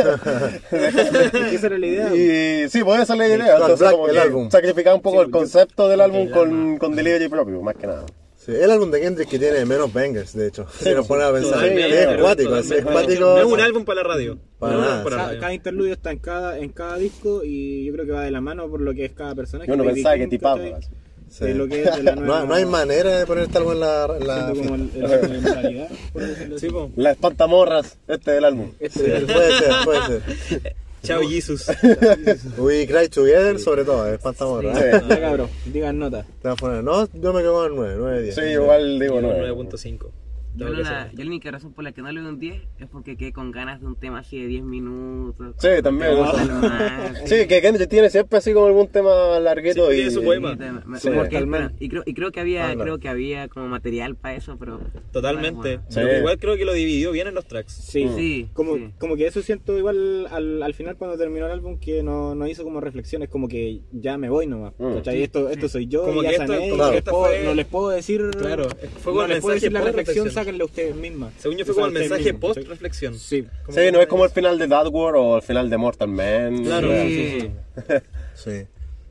Esa era la idea. Y sí, puede ser la idea. Entonces, como el álbum. Sacrificar un poco el concepto del álbum con delivery propio, más que nada. Sí, el álbum de Kendrick que tiene menos bangers, de hecho. Si nos ponen a pensar. Es cuático, no es un álbum para la radio. Cada interludio está en cada disco y yo creo que va de la mano por lo que es cada personaje. Yo no pensaba que tipaba. Sí. Lo que es de la nueva... no hay manera de poner este álbum en la modalidad, sí, la espantamorras, del álbum. Puede ser. Chao Jesus. We Cry Together, sobre todo, espantamorras. Ya cabrón, digan nota. Te vas a poner, no, yo me quedo con el 9, 10. Sí, igual digo 9.5. Yo la única razón por la que no le doy un 10 es porque quedé con ganas de un tema así de 10 minutos. Sí, también. Sí, que Kendrick tiene siempre así como algún tema larguito y su poema. Y creo que había como material para eso, pero... Totalmente. Igual creo que lo dividió bien en los tracks. Sí. Como que eso siento igual al final cuando terminó el álbum, que no hizo como reflexiones, como que ya me voy nomás. ¿Cachai? Esto soy yo, como ya sané, no les puedo decir... Claro, fue como el mensaje la reflexión, sáquenle ustedes mismas. Según yo fue como el mensaje post-reflexión. Sí, no es como el final de That War o el final de Mortal Man. Claro, sí.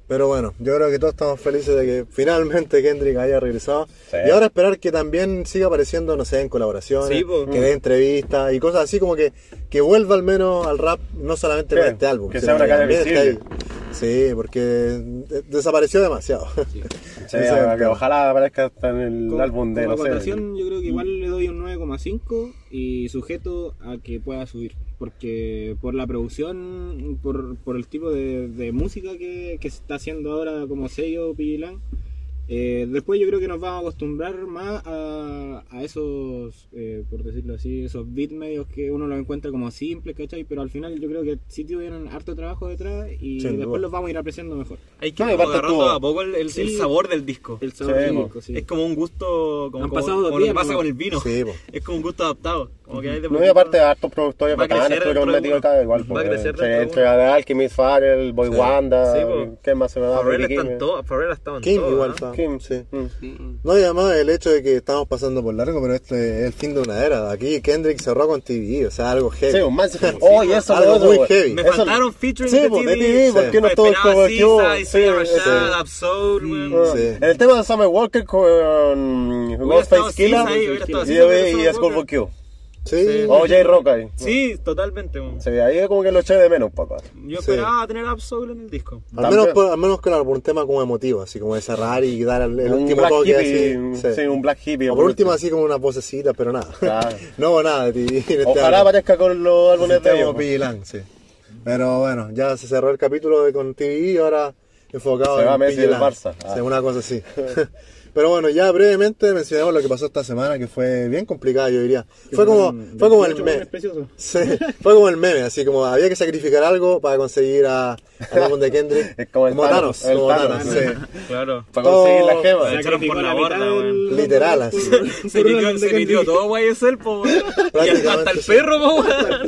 Pero bueno, yo creo que todos estamos felices de que finalmente Kendrick haya regresado. Sí. Y ahora esperar que también siga apareciendo, no sé, en colaboraciones, que dé entrevistas y cosas así, como que vuelva al menos al rap, no solamente con este álbum. Que sea una cara visible. Sí, porque desapareció demasiado. Sí. Sí, que ojalá aparezca hasta en el álbum de los yo creo que igual le doy un 9,5 y sujeto a que pueda subir. Porque por la producción, por el tipo de música que se está haciendo ahora como sello Pigilan, después yo creo que nos vamos a acostumbrar más a esos, por decirlo así, esos beats medios que uno los encuentra como simples, ¿cachai? Pero al final yo creo que sí tuvieron harto trabajo detrás y después los vamos a ir apreciando mejor. Hay que agarrar todo a poco el sabor del disco. El sabor del disco, sí. Es como un gusto, como lo que pasa con el vino. Sí, es como un gusto adaptado. Como que hay no, y aparte de hartos productores bacanes, pero metido acá igual. Entre Alchemist, Pharrell, Boy Wanda, ¿qué más se me da? Pharrell estaba en Kim todo. Igual estaba. Kim, sí. No, y además el hecho de que estamos pasando por largo, pero este es el fin de una era. Aquí Kendrick cerró con TV, o sea, algo heavy. Sí, un man se eso algo muy heavy. Me faltaron featuring de TV, porque no todo es como yo. El tema de Summer Walker con Ghostface Killah y Schoolboy Q. Sí. O J-Rock ahí. Sí, totalmente. Sí, ahí es como que lo eché de menos, papá. Yo esperaba tener Absol en el disco. Al menos claro, por un tema como emotivo, así como de cerrar y dar el último toque así. Sí, un black hippie. O por último así como una vocecita, pero nada. Claro. No hubo nada de TV. Ojalá aparezca con los álbumes de ellos. Sí. Pero bueno, ya se cerró el capítulo con TV y ahora enfocado en Messi y el Barça. Una cosa así. Pero bueno, ya brevemente mencionemos lo que pasó esta semana, que fue bien complicada, yo diría. Fue como el meme. Sí, fue como el meme, así como había que sacrificar algo para conseguir al álbum de Kendrick. como Thanos. Sí. Claro. Para conseguir la gema. Se echaron por la borda, weón. Literal, así. Se metió todo YSL, po, y hasta el perro, po,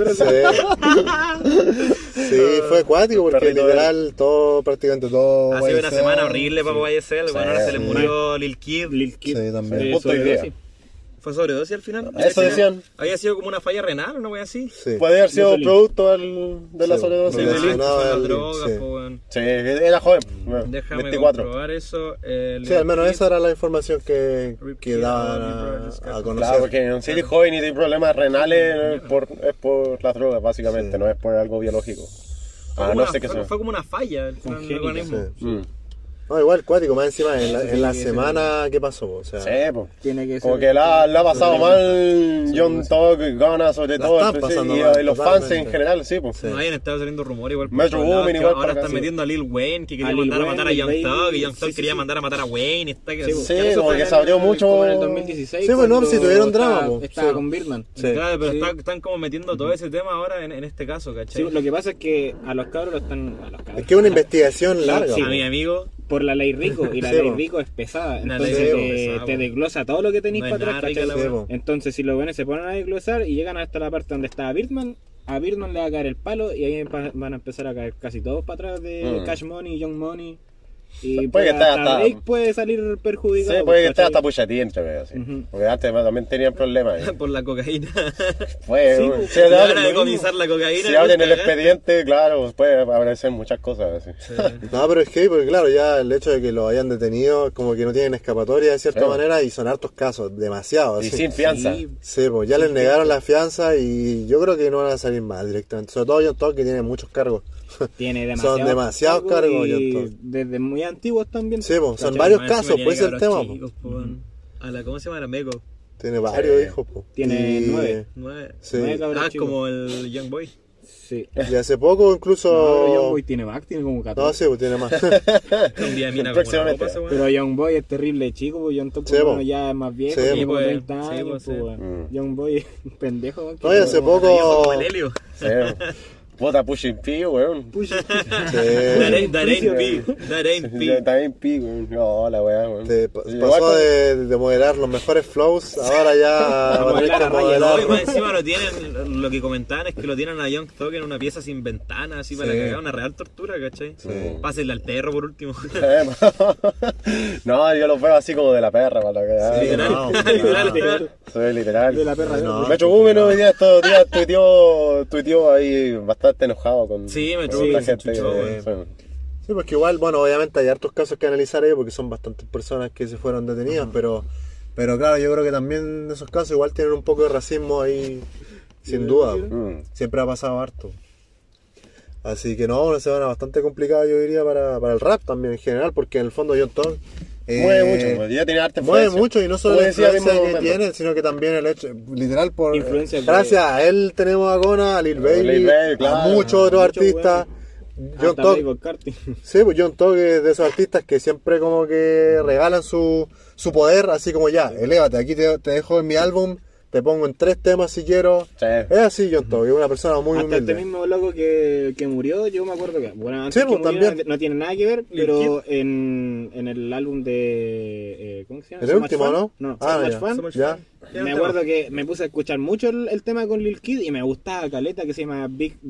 Sí, fue acuático porque literal prácticamente todo. Ha sido una semana horrible para YSL, bueno, ahora se le murió Lil Kid. Sí, también. ¿Fue sobredosis al final? Eso decían. ¿Había sido como una falla renal o no voy así? Sí. Puede haber sido producto de la sobredosis de Lil. Las drogas, pues. Sí, era joven. Déjame 24. comprobar eso. Sí, al menos esa era la información que daban a conocer. Claro, porque si eres joven y tienes problemas renales es por las drogas, básicamente, no es por algo biológico. Fue como una falla el organismo. No, igual cuático, más encima en la semana que pasó, o sea, sí, pues. Como que la ha pasado mal Young Thug, Gunna sobre todo, y los fans en general, sí, pues. No hayan estado saliendo rumores igual. Metro Boomin igual. Ahora están metiendo a Lil Wayne, que quería mandar a matar a Young Thug, y Young Thug quería mandar a matar a Wayne. Sí, como que se abrió mucho. Como en el 2016. Sí, bueno, si tuvieron drama, estaba con Birdman. Claro, pero están como metiendo todo ese tema ahora en este caso, ¿cachai? Sí, lo que pasa es que a los cabros lo están... Es que es una investigación larga. A mi amigo... Por la ley Rico, y la ley Rico es pesada, entonces te desglosa todo lo que tenéis para atrás, entonces si los buenos se ponen a desglosar y llegan hasta la parte donde está Birdman, a Birdman le va a caer el palo y ahí van a empezar a caer casi todos para atrás de Cash Money, Young Money. Y puede que hasta Drake puede salir perjudicado. Sí, puede que esté hasta Pusha T entre así. Porque antes también tenían problemas. Por la cocaína. Si van a decomisar la cocaína. Si abren el expediente, claro, puede aparecer muchas cosas. Así. Sí. No, pero es que, porque claro, ya el hecho de que lo hayan detenido, como que no tienen escapatoria de cierta manera, y son hartos casos, demasiados. Y sin fianza. Sí, pues ya les negaron la fianza y yo creo que no van a salir mal directamente. Sobre todo Young Thug, que tiene muchos cargos. Son demasiados cargos desde muy antiguos también. Sí, son varios casos, pues es el tema. ¿Cómo se llama? La Meco. Tiene varios hijos. Tiene 9. Sí. Como el Young Boy. Sí. Y hace poco incluso... No, Young Boy tiene más, tiene como 14. No, sí, pues tiene más. Pero Young Boy es terrible chico, pues Young Thug ya es más viejo, tiene como 30 años. Young Boy es un pendejo. No, y hace poco... Como el Helio. Vota Pushing P, weón. Pushing P. That ain't P, weón. No, la weá, weón. Pasó de modelar los mejores flows, ahora ya a modelar. No, y encima lo tienen, lo que comentaban es que lo tienen a Young Thug en una pieza sin ventana, así para cagar, una real tortura, ¿cachai? Pásenle al perro por último. No, yo los veo así como de la perra, para que literal. Soy literal. De la perra. Metro Boomin hoy día estos días tuiteó ahí bastante enojado con la gente. Sí, porque igual, bueno, obviamente hay hartos casos que analizar ahí porque son bastantes personas que se fueron detenidas, pero claro, yo creo que también en esos casos igual tienen un poco de racismo ahí, sin duda. Siempre ha pasado harto. Así que no, una semana bastante complicada yo diría para el rap también en general, porque en el fondo Young Thug mueve mucho, ya tiene arte mueve mucho y no solo la influencia que tiene, sino que también el hecho, literal, gracias a él tenemos a Gona, a Lil Baby, claro, a muchos otros artistas. Young Thug, sí, pues Young Thug es de esos artistas que siempre como que regalan su poder, así como ya, elévate, aquí te dejo en mi álbum, te pongo en 3 temas si quiero. Sí. Es así Young Thug, es una persona muy humilde. Hasta este mismo loco que murió, yo me acuerdo que, bueno, antes sí, que murió, también no tiene nada que ver, pero en el álbum de, ¿cómo se llama? ¿El último, no? No, So Much Fun. Me acuerdo que me puse a escuchar mucho el tema con Lil Kid y me gustaba caleta, que se llama Big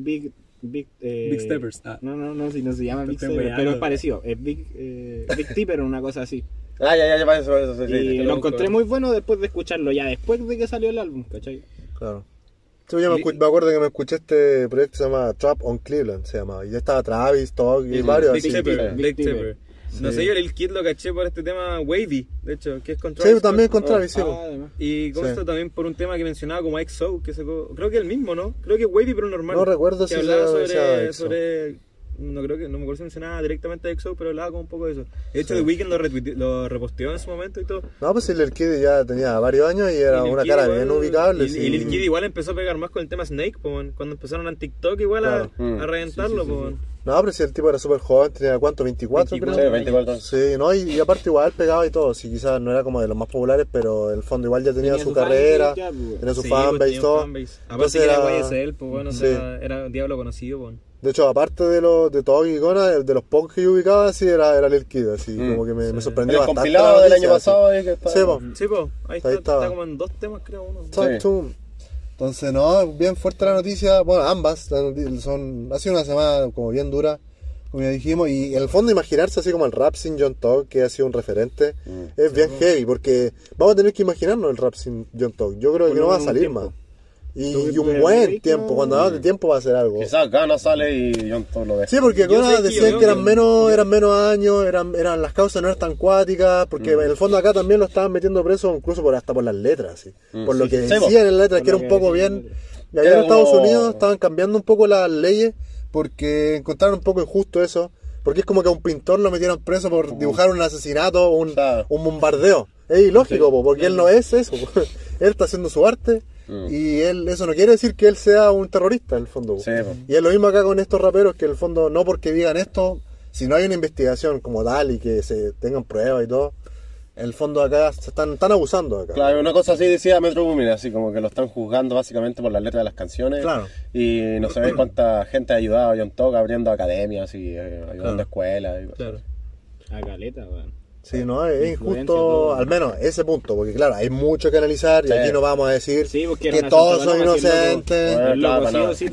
Steppers. No se llama Big Steppers, pero es parecido, es Big Tipper o una cosa así. Ya, eso. Y lo encontré muy bueno después de escucharlo, ya después de que salió el álbum, ¿cachai? Claro. Sí, yo me acuerdo que me escuché este proyecto que se llama Trap on Cleveland, se llamaba, y ya estaba Travis, Tog y varios Big Tipper. No sé, yo el Kid lo caché por este tema Wavy, de hecho, que es con Travis. Sí, también con Travis, sí. Y con esto también por un tema que mencionaba como XO, que creo que el mismo, ¿no? Creo que Wavy, pero normal. No recuerdo si hablaba sobre no me acuerdo si mencionaba directamente a XO, pero hablaba como un poco de eso. De hecho, The Weeknd lo reposteó en su momento y todo. No, pues el Kid ya tenía varios años y era una cara bien ubicable. Y el Kid igual empezó a pegar más con el tema Snake, cuando empezaron en TikTok igual a reventarlo. No, pero si el tipo era súper joven, tenía ¿cuánto? 24 creo. Sí, 24. Sí, no, y aparte igual pegaba y todo. Sí, quizás no era como de los más populares, pero en el fondo igual ya tenía su carrera, tenía su fanbase y todo. Aparte que era YSL, pues bueno, o sea, era un diablo conocido, pues. De hecho, aparte de Tog y Gona, de los pocos que yo ubicaba, sí era Lil Kid, así como que me sorprendió bastante. El compilado del año pasado que está. Sí, pues, ahí está como en 2 temas, creo, uno. Entonces, no, bien fuerte la noticia. Bueno, ambas ha sido una semana como bien dura, como ya dijimos. Y en el fondo, imaginarse así como el rap sin Young Thug, que ha sido un referente, es bien heavy, porque vamos a tener que imaginarnos el rap sin Young Thug. Yo creo que no va a salir más. Y un buen tiempo, cuando hablamos de tiempo va a ser algo. Quizás Gana sale y Young Thug lo deja. Sí, porque Gana decían que eran menos años, eran las causas no eran tan cuáticas, porque en el fondo acá también lo estaban metiendo preso incluso hasta por las letras, ¿sí? Por lo que decían en las letras, que era un poco bien. Y allá en Estados Unidos estaban cambiando un poco las leyes porque encontraron un poco injusto eso, porque es como que a un pintor lo metieron preso por dibujar un asesinato, un bombardeo. Es ilógico, porque él no es eso, él está haciendo su arte. Y eso no quiere decir que él sea un terrorista en el fondo. Sí, y es lo mismo acá con estos raperos, que en el fondo no porque digan esto, si no hay una investigación como tal y que se tengan pruebas y todo, en el fondo acá se están abusando acá. Claro, una cosa así decía Metro Boomin, así como que lo están juzgando básicamente por la letra de las canciones. Claro. Y no sabéis cuánta gente ha ayudado a Young Thug abriendo academias y ayudando a escuelas. Claro. A caleta, weón. Sí, no, es injusto, al menos ese punto, porque claro, hay mucho que analizar y aquí no vamos a decir que todos son inocentes. El loco sí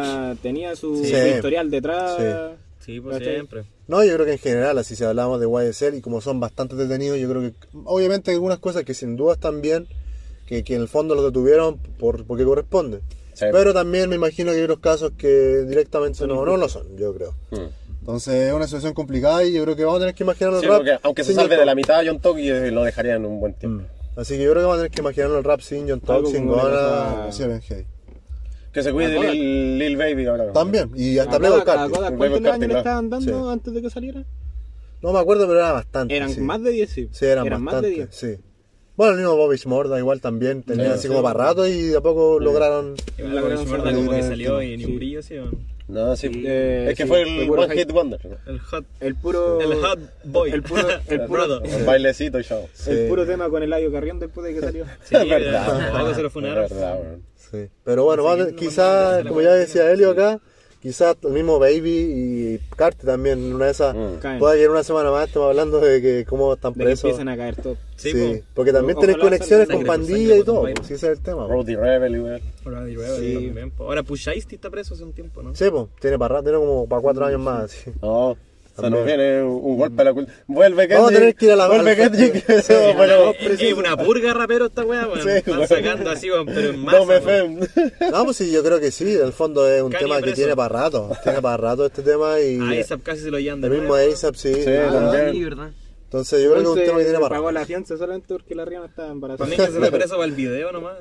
tenía su historial detrás. Sí, pues siempre. No, yo creo que en general, así si hablamos de YSL y como son bastante detenidos, yo creo que obviamente hay algunas cosas que sin duda están bien, que en el fondo los detuvieron porque corresponde. Sí. Pero también me imagino que hay otros casos que directamente no lo son, yo creo. Entonces es una situación complicada y yo creo que vamos a tener que imaginar el rap. Aunque se salve de la mitad de Young Thug, lo dejarían un buen tiempo. Así que yo creo que vamos a tener que imaginar el rap sin Young Thug, sin Gona, así bien heavy. Que se cuide Lil Baby ahora. También, y hasta Playboy Carti. ¿Cuántos años le estaban dando antes de que saliera? No me acuerdo, pero era bastante. Eran más de 10, sí. Sí, eran bastante, más de 10. Sí. Bueno, el mismo Bobby Shmurda igual también tenía así como para rato y de a poco lograron. Igual la Bobby Shmurda como que salió y ni un brillo, ¿sí? No, sí. Es que fue el One Hit Wonder. El Hot Boy. El puro el bailecito y show. El puro tema con Eladio Carrión después de que salió. Sí, es verdad. Se lo funaron. Sí. Pero bueno, quizás, como ya decía Elio acá, quizás el mismo Baby y Carti también, una de esas, pueda que en una semana más estemos hablando de que cómo están presos. Empiezan a caer todos. Sí, porque también tenés conexiones con pandillas y todo, si ese es el tema. Roddy Rebel igual. Roddy Rebel también. Ahora Pusha T está preso hace un tiempo, ¿no? Sí, pues, tiene como para 4 años más. Sí. No, Se nos viene un golpe a la cultura. Vuelve Kendrick. Vamos a tener que ir a la Vuelve Kendrick. Es una purga rapero esta weá, weón. Están sacando así, weón, pero en masa. No, pues sí, yo creo que sí. En el fondo es un tema que tiene para rato. Tiene para rato este tema y... A$AP casi se lo llevan de el mismo A$AP, sí. Sí, también. ¿verdad? Entonces yo creo que es un tema que tiene para pagó rato. la fianza solamente porque la Rihanna estaba embarazada. Para mí que se le preso para el video nomás.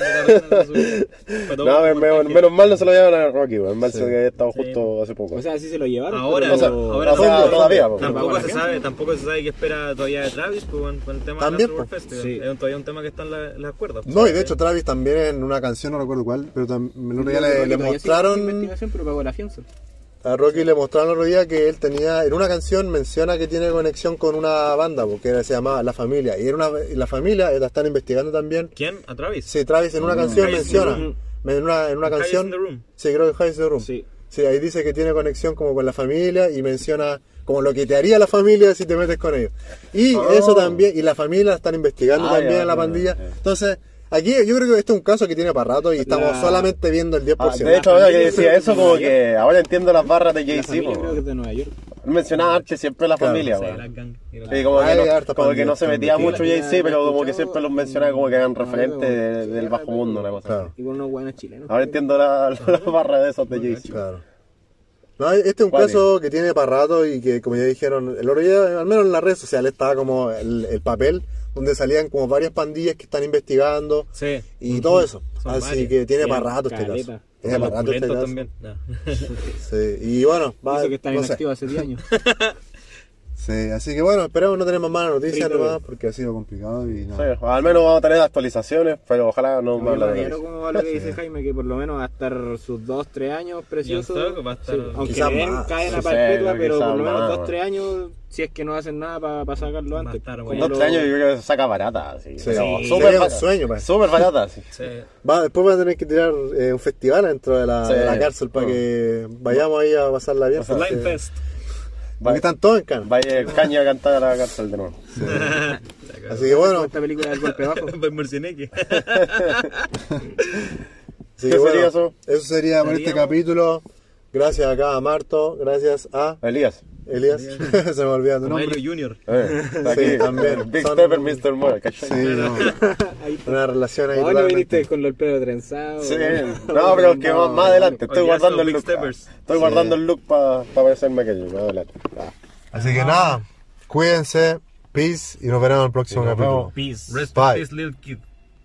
Menos mal no se lo llevan a Rocky, weón. Mal se que había estado justo hace poco. O sea, sí se lo llevaron. Ahora todavía. Tampoco se sabe qué espera todavía de Travis con el tema también, de la Festival. Es todavía un tema que está en las cuerdas. No, y de hecho Travis también en una canción, no recuerdo cuál, pero le mostraron... investigación, pero pagó la fianza. A Rocky le mostraron el otro día que él tenía, en una canción menciona que tiene conexión con una banda, porque se llamaba La Familia, y La Familia la están investigando también. ¿Quién? ¿A Travis? Sí, Travis en una canción menciona, en una canción, sí, creo que Highs the Room. Sí, ahí dice que tiene conexión como con La Familia y menciona como lo que te haría la familia si te metes con ellos. Y eso también, y La Familia la están investigando también en la pandilla. Entonces... Aquí yo creo que este es un caso que tiene para rato y estamos solamente viendo el 10%. De hecho, ahora que decía eso, como que ahora entiendo las barras de Jay-Z. Creo que es de Nueva York. Mencionaba Archie siempre la familia, sí, como que no se metía mucho Jay-Z, pero como que siempre los mencionaba como que eran referentes del bajo mundo, una cosa así. Y con unos buenos chilenos. Ahora entiendo las barras de esos de Jay-Z. Claro. No, este es un caso que tiene para rato y que, como ya dijeron, el otro día, al menos en las redes sociales, estaba como el papel donde salían como varias pandillas que están investigando y todo eso. Así varias. Que tiene para rato este caso. Tiene para rato este caso. También. No. Sí, y bueno, eso que está inactivo hace 10 años. Sí, así que bueno, esperemos no tener más malas noticias nomás porque ha sido complicado y no. Sí, al menos vamos a tener actualizaciones, pero ojalá no me hablen de eso. Como va lo que dice Jaime, que por lo menos va a estar sus 2-3 años preciosos. Aunque den cadena perpetua, pero por lo menos 2-3 años, si es que no hacen nada para sacarlo antes. Con 2-3 años yo creo que se saca barata. Súper barata. Después van a tener que tirar un festival dentro de la cárcel para que vayamos ahí a pasarla bien. Line Fest. Porque están todos en Cannes. Vaya Caña a cantar a la cárcel de nuevo. Sí. Así que bueno. Esta película del golpe bajo. Así que bueno, eso sería por este capítulo. Gracias acá a Marto. Gracias a Elías. Se me olvidó tu nombre. Mario Junior. Sí, también. Big Pepper, Mr. Moore. Sí, no. Una relación ahí. No viniste con el pelo trenzado. Sí. No, pero que más adelante. Estoy guardando el look. Estoy guardando el look para parecerme aquello. Más adelante. Así que nada. Cuídense. Peace. Y nos veremos en el próximo capítulo. Peace. Rest in peace, little kid.